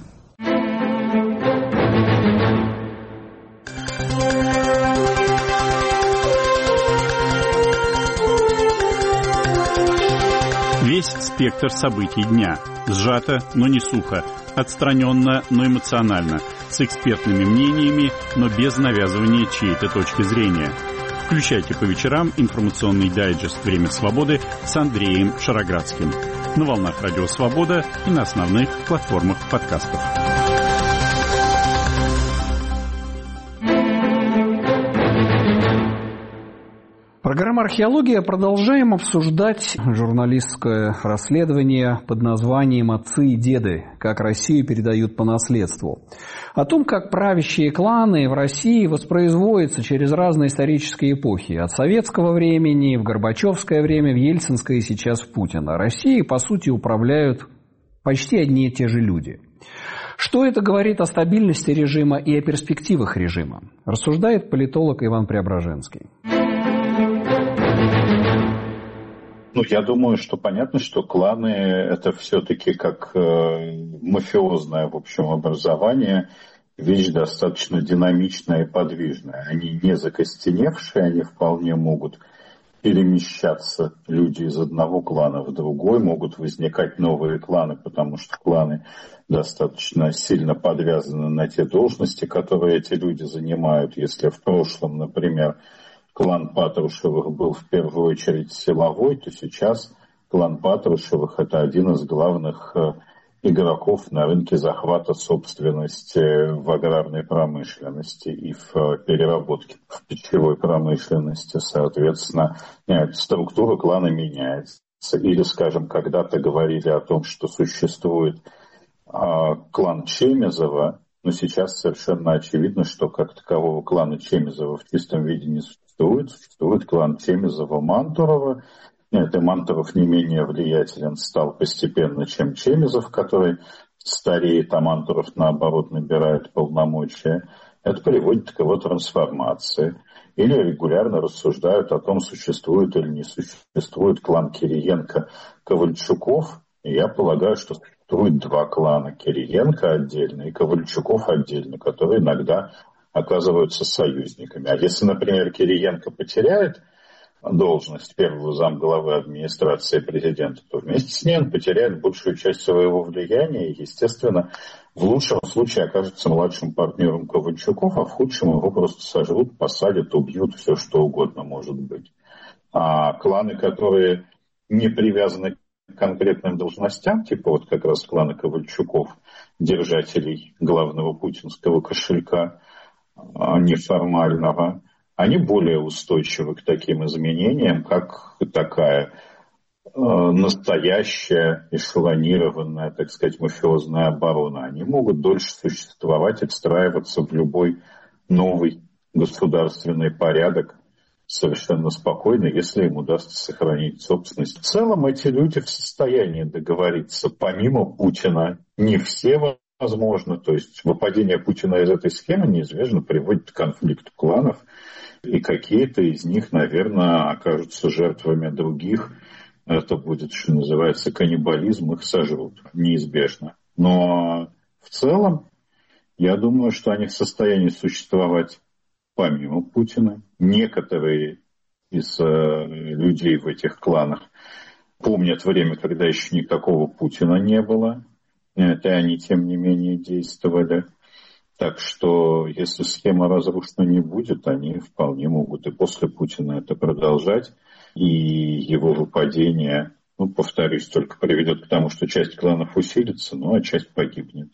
Весь спектр событий дня. Сжато, но не сухо. Отстраненно, но эмоционально. С экспертными мнениями, но без навязывания чьей-то точки зрения. Включайте по вечерам информационный дайджест «Время свободы» с Андреем Шароградским. на волнах Радио Свобода и на основных платформах подкастов. Программа «Археология». Продолжаем обсуждать журналистское расследование под названием «Отцы и деды. Как Россию передают по наследству». О том, как правящие кланы в России воспроизводятся через разные исторические эпохи. От советского времени, в Горбачевское время, в Ельцинское и сейчас в Путина. Россией, по сути, управляют почти одни и те же люди. Что это говорит о стабильности режима и о перспективах режима? Рассуждает политолог Иван Преображенский. Ну, я думаю, что понятно, что кланы – это все-таки как э, мафиозное, в общем, образование, вещь достаточно динамичная и подвижная. Они не закостеневшие, они вполне могут перемещаться, люди из одного клана в другой, могут возникать новые кланы, потому что кланы достаточно сильно подвязаны на те должности, которые эти люди занимают. Если в прошлом, например, клан Патрушевых был в первую очередь силовой, то сейчас клан Патрушевых – это один из главных игроков на рынке захвата собственности в аграрной промышленности и в переработке в пищевой промышленности. Соответственно, структура клана меняется. Или, скажем, когда-то говорили о том, что существует клан Чемезова, но сейчас совершенно очевидно, что как такового клана Чемезова в чистом виде не существует. Существует, существует клан Чемезова-Мантурова. Нет, и Мантуров не менее влиятелен стал постепенно, чем Чемезов, который стареет, а Мантуров, наоборот, набирает полномочия. Это приводит к его трансформации. Или регулярно рассуждают о том, существует или не существует клан Кириенко-Ковальчуков. И я полагаю, что существует два клана: Кириенко отдельно и Ковальчуков отдельно, которые иногда оказываются союзниками. А если, например, Кириенко потеряет должность первого замглавы администрации президента, то вместе с ней он потеряет большую часть своего влияния и, естественно, в лучшем случае окажется младшим партнером Ковальчуков, а в худшем его просто сожрут, посадят, убьют, все что угодно может быть. А кланы, которые не привязаны к конкретным должностям, типа вот как раз кланы Ковальчуков, держателей главного путинского кошелька, неформального, они более устойчивы к таким изменениям, как такая э, настоящая эшелонированная, так сказать, мафиозная оборона. Они могут дольше существовать, отстраиваться в любой новый государственный порядок совершенно спокойно, если им удастся сохранить собственность. В целом эти люди в состоянии договориться, помимо Путина. Не все возможно, то есть выпадение Путина из этой схемы неизбежно приводит к конфликту кланов, и какие-то из них, наверное, окажутся жертвами других. Это будет, что называется, каннибализм, их сожрут, неизбежно. Но в целом, я думаю, что они в состоянии существовать помимо Путина. Некоторые из э, людей в этих кланах помнят время, когда еще никакого Путина не было. Это они, тем не менее, действовали. Так что, если схема разрушена не будет, они вполне могут и после Путина это продолжать. И его выпадение, ну, повторюсь, только приведет к тому, что часть кланов усилится, ну, а часть погибнет.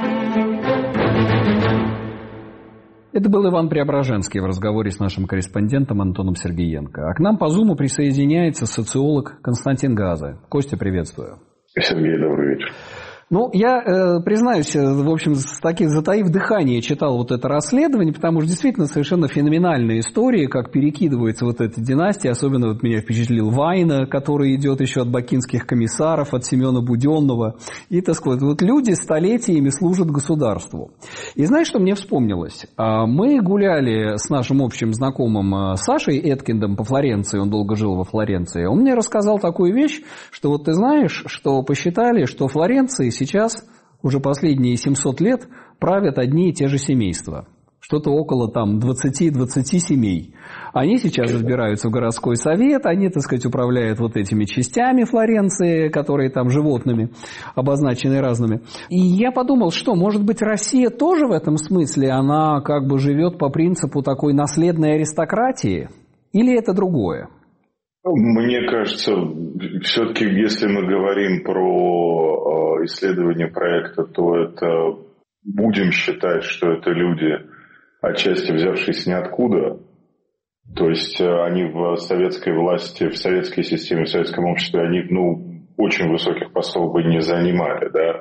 Это был Иван Преображенский в разговоре с нашим корреспондентом Антоном Сергеенко. А к нам по Зуму присоединяется социолог Константин Газа. Костя, приветствую. Сергей, добрый вечер. Ну, я э, признаюсь, в общем, с таким, затаив дыхание, читал вот это расследование, потому что действительно совершенно феноменальная история, как перекидывается вот эта династия. Особенно вот меня впечатлил Вайна, который идет еще от бакинских комиссаров, от Семена Буденного. И, так сказать, вот люди столетиями служат государству. И знаешь, что мне вспомнилось? Мы гуляли с нашим общим знакомым Сашей Эткиндом по Флоренции, он долго жил во Флоренции. Он мне рассказал такую вещь, что вот ты знаешь, что посчитали, что Флоренции сейчас уже последние семьсот лет правят одни и те же семейства. Что-то около там двадцати-двадцати семей. Они сейчас избираются в городской совет, они, так сказать, управляют вот этими частями Флоренции, которые там животными обозначены разными. И я подумал, что, может быть, Россия тоже в этом смысле, она как бы живет по принципу такой наследной аристократии? Или это другое? Мне кажется, все-таки, если мы говорим про исследование проекта, то это будем считать, что это люди, отчасти взявшиеся ниоткуда. То есть они в советской власти, в советской системе, в советском обществе, они, ну, очень высоких постов бы не занимали, да.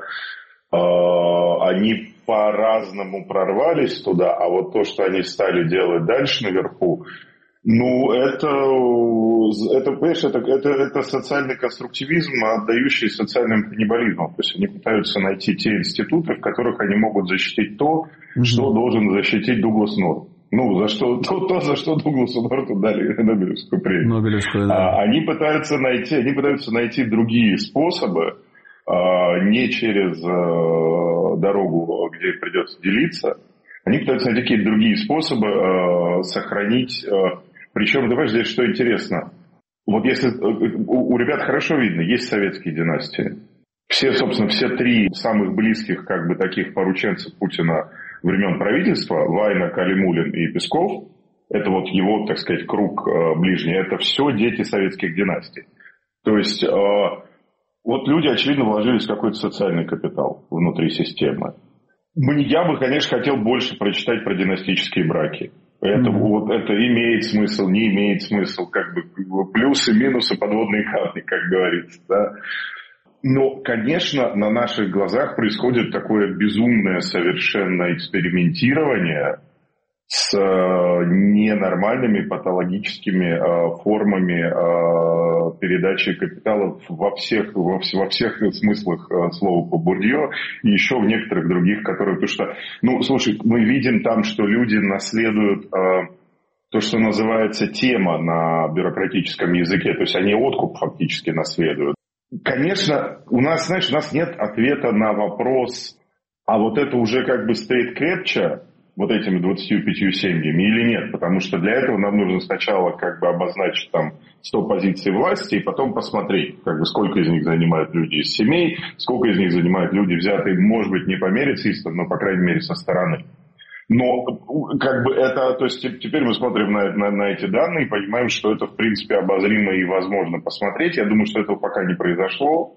Они по-разному прорвались туда, а вот то, что они стали делать дальше наверху, ну, это, это, понимаешь, это, это, это социальный конструктивизм, отдающий социальным каннибализмом. То есть они пытаются найти те институты, в которых они могут защитить то, mm-hmm. что должен защитить Дуглас Норт. Ну, за что, то, то, за что Дугласу Норту дали Нобелевскую премию. Нобелевскую, да. а, они, пытаются найти, они пытаются найти другие способы, а, не через а, дорогу, где придется делиться. Они пытаются найти какие-то другие способы а, сохранить... А, Причем, давай здесь что интересно. Вот если у, у ребят хорошо видно, есть советские династии. Все, собственно, все три самых близких, как бы, таких порученцев Путина времен правительства, Вайна, Калимулин и Песков, это вот его, так сказать, круг э, ближний, это все дети советских династий. То есть, э, вот люди, очевидно, вложились в какой-то социальный капитал внутри системы. Я бы, конечно, хотел больше прочитать про династические браки. Это, mm-hmm. вот, это имеет смысл, не имеет смысл, как бы плюсы, минусы, подводные камни, как говорится, да. Но, конечно, на наших глазах происходит такое безумное совершенно экспериментирование с ненормальными патологическими э, формами э, передачи капиталов во всех, во, во всех смыслах э, слова по Бурдье и еще в некоторых других, которые... Потому что, ну, слушай, мы видим там, что люди наследуют э, то, что называется тема на бюрократическом языке, то есть они откуп фактически наследуют. Конечно, у нас, знаешь, у нас нет ответа на вопрос, а вот это уже как бы стоит крепче вот этими двадцатью пятью семьями или нет, потому что для этого нам нужно сначала как бы обозначить там сто позиций власти и потом посмотреть, как бы сколько из них занимают люди из семей, сколько из них занимают люди, взятые, может быть, не по мере цистов, но, по крайней мере, со стороны. Но как бы это, то есть теперь мы смотрим на, на, на эти данные и понимаем, что это в принципе обозримо и возможно посмотреть. Я думаю, что этого пока не произошло.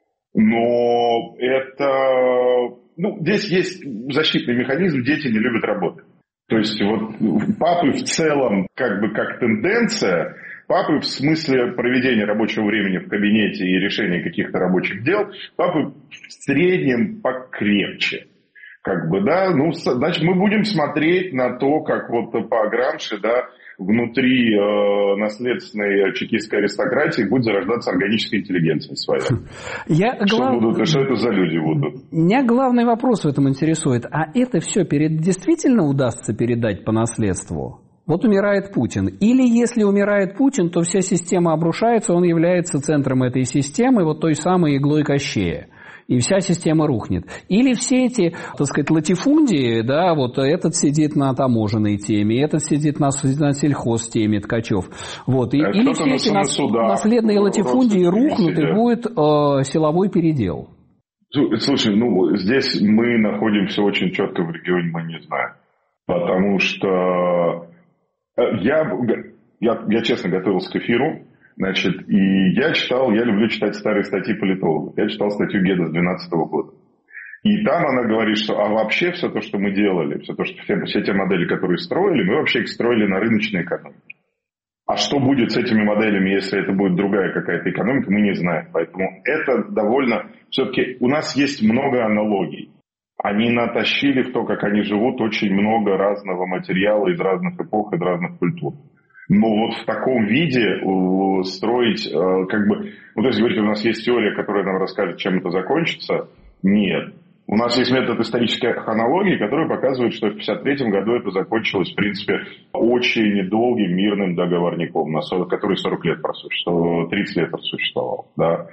Но это... Ну, здесь есть защитный механизм, дети не любят работать. То есть вот папы в целом, как бы как тенденция, папы в смысле проведения рабочего времени в кабинете и решения каких-то рабочих дел, папы в среднем покрепче. Как бы, да, ну, значит, мы будем смотреть на то, как вот по Грамши, да, внутри э, наследственной чекистской аристократии будет зарождаться органическая интеллигенция своя. Я что, глав... будут, что это за люди будут? Меня главный вопрос в этом интересует. А это все перед... действительно удастся передать по наследству? Вот умирает Путин. Или если умирает Путин, то вся система обрушается, он является центром этой системы, вот той самой иглой Кощея. И вся система рухнет. Или все эти, так сказать, латифундии, да, вот этот сидит на таможенной теме, этот сидит на, на сельхозтеме Ткачев. Вот. И, а или все эти нас, наследные латифундии рухнут, сидят. И будет э, силовой передел. Слушай, ну, здесь мы находимся очень четко в регионе, мы не знаем. Потому что я, я, я честно готовился к эфиру. Значит, и я читал, я люблю читать старые статьи политологов. Я читал статью Геда с две тысячи двенадцатого года. И там она говорит, что а вообще все то, что мы делали, все, то, что, все, все те модели, которые строили, мы вообще их строили на рыночной экономике. А что будет с этими моделями, если это будет другая какая-то экономика, мы не знаем. Поэтому это довольно... Все-таки у нас есть много аналогий. Они натащили в то, как они живут, очень много разного материала из разных эпох, из разных культур. Но вот в таком виде строить, как бы, ну, то есть говорить, у нас есть теория, которая нам расскажет, чем это закончится. Нет. У нас есть метод исторической хронологии, который показывает, что в пятьдесят третьем году это закончилось, в принципе, очень недолгим мирным договорником, который сорок лет просуществовал, тридцать лет просуществовал. Да.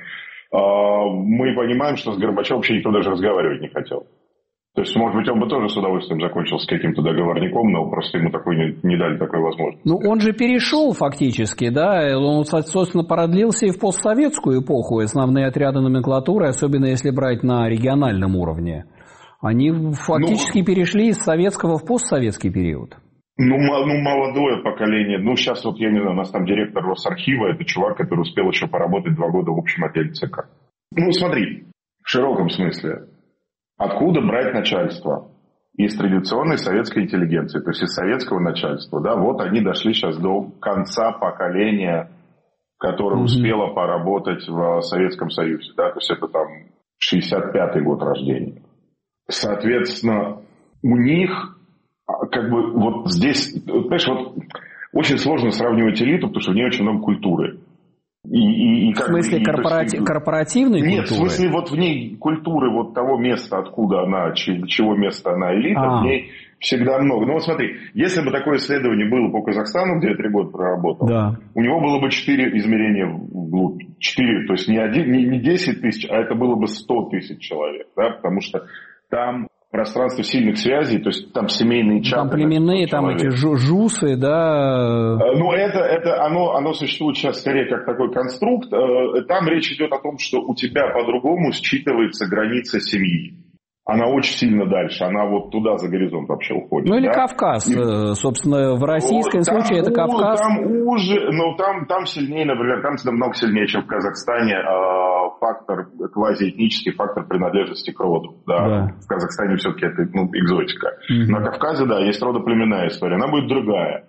Мы понимаем, что с Горбачевым вообще никто даже разговаривать не хотел. То есть, может быть, он бы тоже с удовольствием закончился каким-то договорником, но просто ему такой не, не дали такой возможности. Ну, он же перешел фактически, да, он, собственно, продлился и в постсоветскую эпоху. Основные отряды номенклатуры, особенно если брать на региональном уровне, они фактически ну, перешли из советского в постсоветский период. Ну, ну, молодое поколение. Ну, сейчас вот, я не знаю, у нас там директор Росархива, это чувак, который успел еще поработать два года в общем отделе ЦК. Ну, смотри, в широком смысле. Откуда брать начальство? Из традиционной советской интеллигенции, то есть из советского начальства. Да? Вот они дошли сейчас до конца поколения, которое mm-hmm. успело поработать в Советском Союзе. Да? То есть это там шестьдесят пятый год рождения. Соответственно, у них... Как бы вот здесь, понимаешь, вот очень сложно сравнивать элиту, потому что в ней очень много культуры. И, и, и в смысле и, корпорати... есть, корпоративной нет, культуры? Нет, в смысле вот в ней культуры вот того места, откуда она, чего места она элита, А-а-а. в ней всегда много. Ну вот смотри, если бы такое исследование было по Казахстану, где я три года проработал, да. у него было бы четыре измерения вглубь. четыре, то есть не, один, не, не десять тысяч, а это было бы сто тысяч человек, да, потому что там... пространство сильных связей, то есть там семейные чаты. Там племенные, там эти жусы, да. Ну, это, это оно, оно существует сейчас скорее как такой конструкт. Там речь идет о том, что у тебя по-другому считывается граница семьи. Она очень сильно дальше, она вот туда за горизонт вообще уходит. Ну или да? Кавказ, и... собственно, в российском там случае это Кавказ. Там уже, ну там, там сильнее, например, там намного сильнее, чем в Казахстане, фактор, квазиэтнический фактор принадлежности к роду. Да? Да. В Казахстане все-таки это ну, экзотика. Угу. На Кавказе, да, есть родоплеменная история, она будет другая.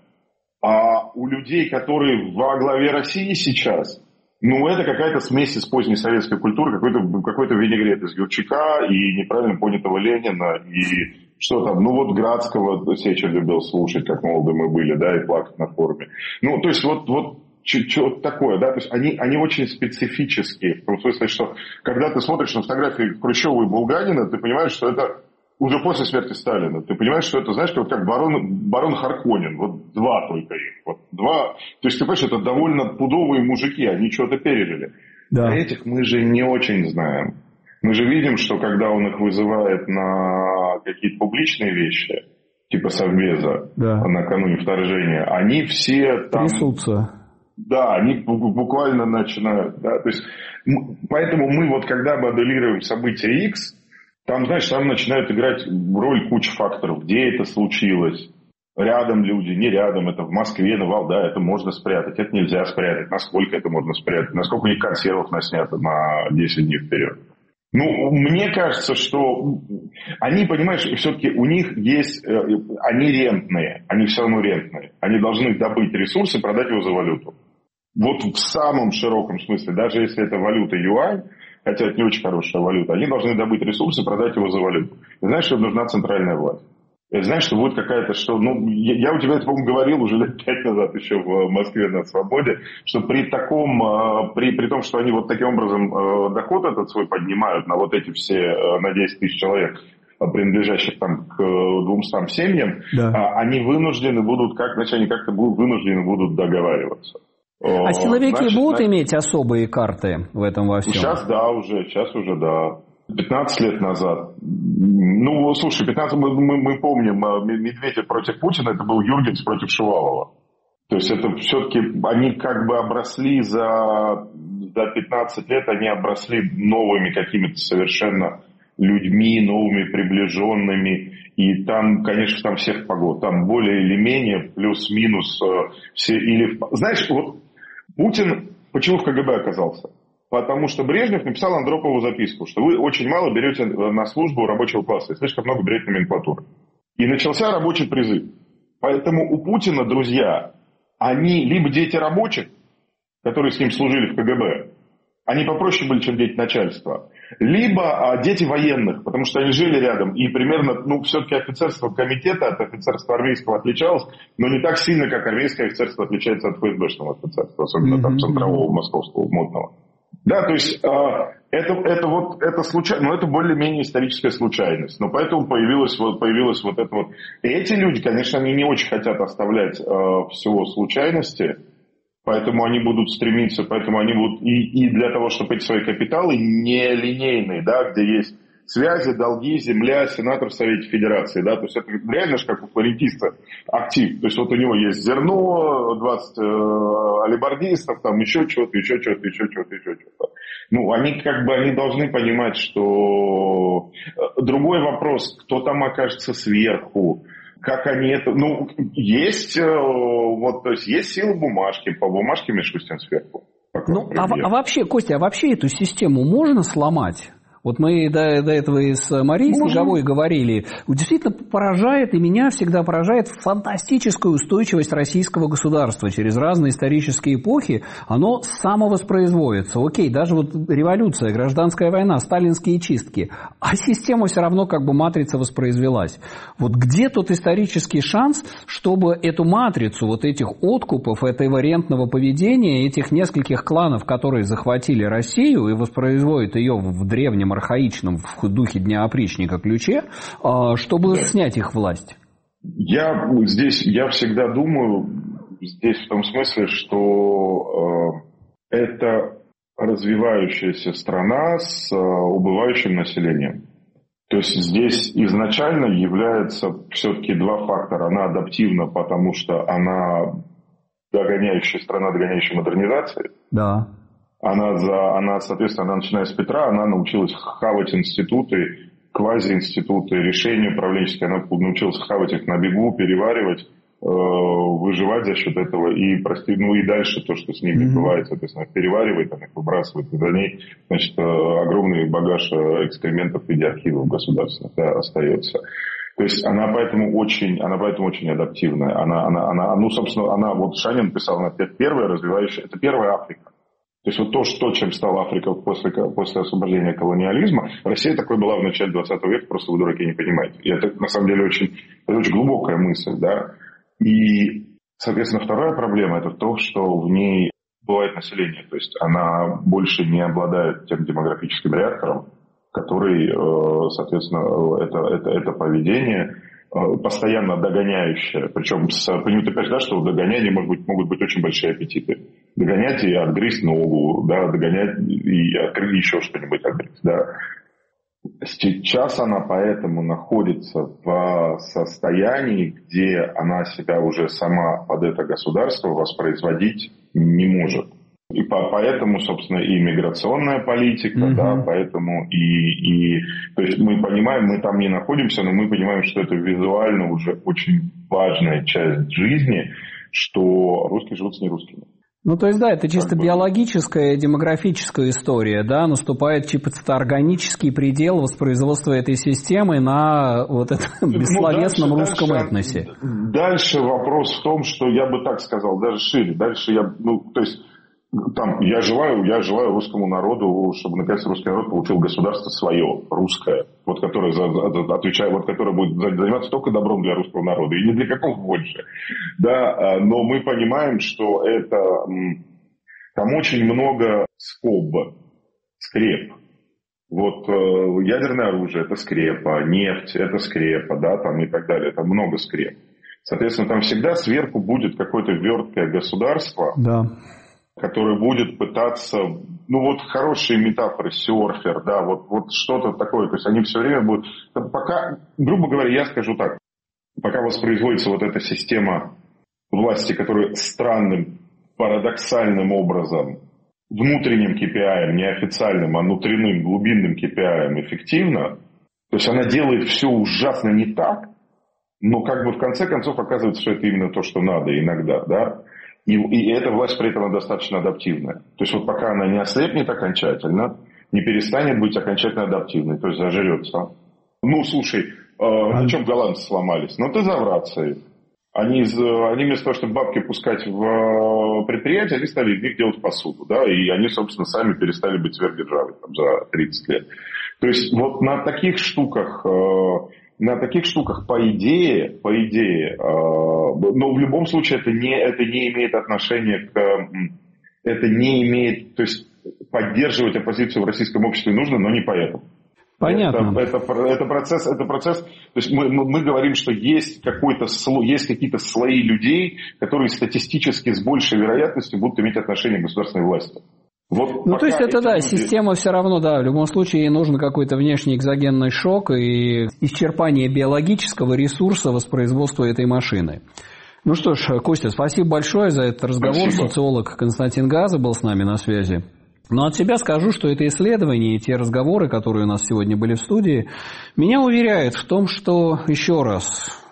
А у людей, которые во главе России сейчас... Ну, это какая-то смесь из поздней советской культуры, какой-то, какой-то винегрет из Гюрчака и неправильно понятого Ленина, и что там, ну вот Градского Сеча любил слушать, как молоды мы были, да, и плакать на форуме. Ну, то есть вот, вот что-то такое, да, то есть они, они очень специфические, в том смысле, что когда ты смотришь на фотографии Хрущева и Булганина, ты понимаешь, что это уже после смерти Сталина. Ты понимаешь, что это, знаешь, как, как барон, барон Харконен. Вот два только их. Вот два. То есть, ты понимаешь, это довольно пудовые мужики. Они что-то пережили. Да. А этих мы же не очень знаем. Мы же видим, что когда он их вызывает на какие-то публичные вещи, типа Совбеза, да. накануне вторжения, они все там... Трясутся. Да, они буквально начинают. Да? То есть, поэтому мы вот когда моделируем события X, там, знаешь, там начинают играть роль куча факторов. Где это случилось? Рядом люди, не рядом. Это в Москве, на Вал, да, это можно спрятать. Это нельзя спрятать. Насколько это можно спрятать? Насколько у них консервов наснято на десять дней вперед? Ну, мне кажется, что они, понимаешь, все-таки у них есть... Они рентные. Они все равно рентные. Они должны добыть ресурсы, продать его за валюту. Вот в самом широком смысле. Даже если это валюта юань, хотя это не очень хорошая валюта, они должны добыть ресурсы, продать его за валюту. И знаешь, что нужна центральная власть. И знаешь, что будет какая-то, что, ну, я, я у тебя это, по-моему, говорил уже лет пять назад еще в Москве на Свободе, что при таком, при, при том, что они вот таким образом доход этот свой поднимают на вот эти все, на десять тысяч человек, принадлежащих там к двумстам семьям, да. они вынуждены будут, как, значит, они как-то будут, вынуждены будут договариваться. А силовики значит, будут значит, иметь особые карты в этом во всем? Сейчас да, уже, сейчас уже да. пятнадцать лет назад. Ну, слушай, пятнадцать мы, мы, мы помним, Медведев против Путина, это был Юргенс против Шувалова. То есть это все-таки, они как бы обросли за, за пятнадцать лет, они обросли новыми какими-то совершенно людьми, новыми приближенными. И там, конечно, там всех погод. Там более или менее, плюс-минус все. Или... Знаешь, вот Путин почему в КГБ оказался? Потому что Брежнев написал Андропову записку, что вы очень мало берете на службу рабочего класса, и слишком много берете номенклатуры. И начался рабочий призыв. Поэтому у Путина, друзья, они либо дети рабочих, которые с ним служили в КГБ, они попроще были, чем дети начальства, либо а, дети военных, потому что они жили рядом. И примерно, ну, все-таки офицерство комитета от офицерства армейского отличалось, но не так сильно, как армейское офицерство отличается от ФСБшного офицерства, особенно mm-hmm. там центрового, московского, модного. Да, то есть а, это, это вот это случайно, но это более-менее историческая случайность. Но поэтому появилась вот, появилась вот это вот. И эти люди, конечно, они не очень хотят оставлять а, всего случайности. Поэтому они будут стремиться, поэтому они будут и, и для того, чтобы эти свои капиталы нелинейные, да, где есть связи, долги, земля, сенатор в Совете Федерации, да, то есть это реально же как у флорентиста актив, то есть вот у него есть зерно, двадцать э, алибардистов, там еще что-то, еще что-то, еще что-то, еще что-то. Ну, они как бы, они должны понимать, что другой вопрос, кто там окажется сверху. как они это... Ну, есть, вот, то есть, есть сила бумажки, по бумажке Мишустин сверху. Ну, а, а вообще, Костя, а вообще эту систему можно сломать? Вот мы до, до этого и с Марией Снеговой говорили. Действительно поражает, и меня всегда поражает фантастическая устойчивость российского государства. Через разные исторические эпохи оно самовоспроизводится. Окей, даже вот революция, гражданская война, сталинские чистки. А система все равно как бы матрица воспроизвелась. Вот где тот исторический шанс, чтобы эту матрицу вот этих откупов, этого рентного поведения, этих нескольких кланов, которые захватили Россию и воспроизводят ее в древнем архаичном в духе Дня опричника ключе, чтобы снять их власть? Я здесь, я всегда думаю, здесь в том смысле, что э, это развивающаяся страна с э, убывающим населением. То есть здесь изначально является все-таки два фактора. Она адаптивна, потому что она догоняющая страна, догоняющая модернизации. Да. Она, за, она, соответственно, она, начиная с Петра, она научилась хавать институты, квазиинституты, решения управленческие. Она научилась хавать их на бегу, переваривать, э, выживать за счет этого. И, прости, ну и дальше то, что с ними mm-hmm. бывает, соответственно, переваривает, она их выбрасывает. И за ней, значит, огромный багаж экспериментов в виде архивов государственных, да, остается. То есть она поэтому очень, она поэтому очень адаптивная. Она, она, она, ну, собственно, она, вот Шанин писал, она первая развивающая, это первая Африка. То есть вот то, что, чем стала Африка после, после освобождения колониализма, Россия такой была в начале двадцатого века, просто вы, дураки, не понимаете. И это, на самом деле, очень, это очень глубокая мысль, да. И, соответственно, вторая проблема – это то, что в ней бывает население. То есть она больше не обладает тем демографическим реактором, который, соответственно, это, это, это поведение постоянно догоняющее. Причем, понимаете, опять же, да, что у догоняния могут быть, могут быть очень большие аппетиты. Догонять и отгрызть ногу, да, догонять и открыть еще что-нибудь отгрызть, да. Сейчас она поэтому находится в состоянии, где она себя уже сама под это государство воспроизводить не может. И по, поэтому, собственно, и миграционная политика, mm-hmm. да, поэтому и, и... То есть мы понимаем, мы там не находимся, но мы понимаем, что это визуально уже очень важная часть жизни, что русские живут с нерусскими. Ну, то есть, да, это чисто биологическая, демографическая история, да, наступает чисто органический предел воспроизводства этой системы на вот этом бессловесном ну, дальше, русском дальше, этносе. Дальше вопрос в том, что я бы так сказал, даже шире. Дальше я, ну, то есть, там, я желаю, я желаю русскому народу, чтобы, наконец, русский народ получил государство свое, русское, вот, которое за, за, отвечает, вот, которое будет заниматься только добром для русского народа, и ни для какого больше. Да, но мы понимаем, что это, там очень много скоб, скреп. Вот ядерное оружие – это скрепа, нефть – это скрепа, да, там и так далее, там много скреп. Соответственно, там всегда сверху будет какое-то верткое государство, да. который будет пытаться, ну вот хорошие метафоры, серфер, да, вот, вот что-то такое, то есть они все время будут, пока, грубо говоря, я скажу так, пока воспроизводится вот эта система власти, которая странным, парадоксальным образом, внутренним кей пи ай, не официальным, а внутренним, глубинным кей пи ай эффективно, то есть она делает все ужасно не так, но как бы в конце концов оказывается, что это именно то, что надо иногда, да. И, и эта власть при этом достаточно адаптивная. То есть вот пока она не ослепнет окончательно, не перестанет быть окончательно адаптивной, то есть зажрется. Ну, слушай, э, на чем голландцы сломались? Ну, тезаврации. Они, они вместо того, чтобы бабки пускать в предприятия, они стали из них делать посуду. Да? И они, собственно, сами перестали быть сверхдержавой там, за тридцать лет. То есть вот на таких штуках... Э, На таких штуках, по идее, по идее, э, но в любом случае это не, это не имеет отношения к, это не имеет, то есть поддерживать оппозицию в российском обществе нужно, но не поэтому. Понятно. Это, это, это процесс, это процесс, то есть мы, мы, мы говорим, что есть какой-то слой, есть какие-то слои людей, которые статистически с большей вероятностью будут иметь отношение к государственной власти. Вот ну, то есть это, да, люди... система все равно, да, в любом случае ей нужен какой-то внешний экзогенный шок и исчерпание биологического ресурса воспроизводства этой машины. Ну что ж, Костя, спасибо большое за этот разговор. Спасибо. Социолог Константин Газа был с нами на связи. Но от себя скажу, что это исследование и те разговоры, которые у нас сегодня были в студии, меня уверяют в том, что, еще раз,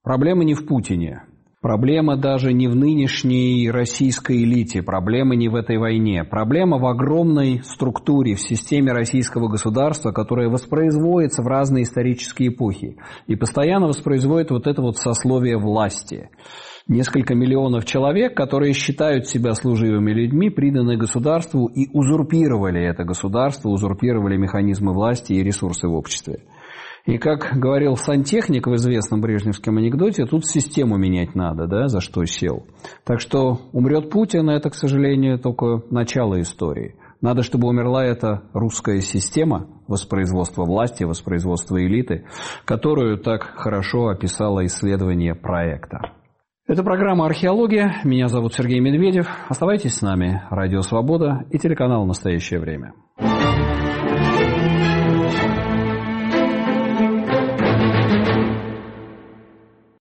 Проблема не в Путине. Проблема даже не в нынешней российской элите, проблема не в этой войне. Проблема в огромной структуре, в системе российского государства, которая воспроизводится в разные исторические эпохи. И постоянно воспроизводит вот это вот сословие власти. Несколько миллионов человек, которые считают себя служивыми людьми, приданы государству и узурпировали это государство, узурпировали механизмы власти и ресурсы в обществе. И, как говорил сантехник в известном брежневском анекдоте, тут систему менять надо, да, за что сел. Так что умрет Путин, это, к сожалению, только начало истории. Надо, чтобы умерла эта русская система воспроизводства власти, воспроизводства элиты, которую так хорошо описало исследование проекта. Это программа «Археология». Меня зовут Сергей Медведев. Оставайтесь с нами. Радио «Свобода» и телеканал «Настоящее время».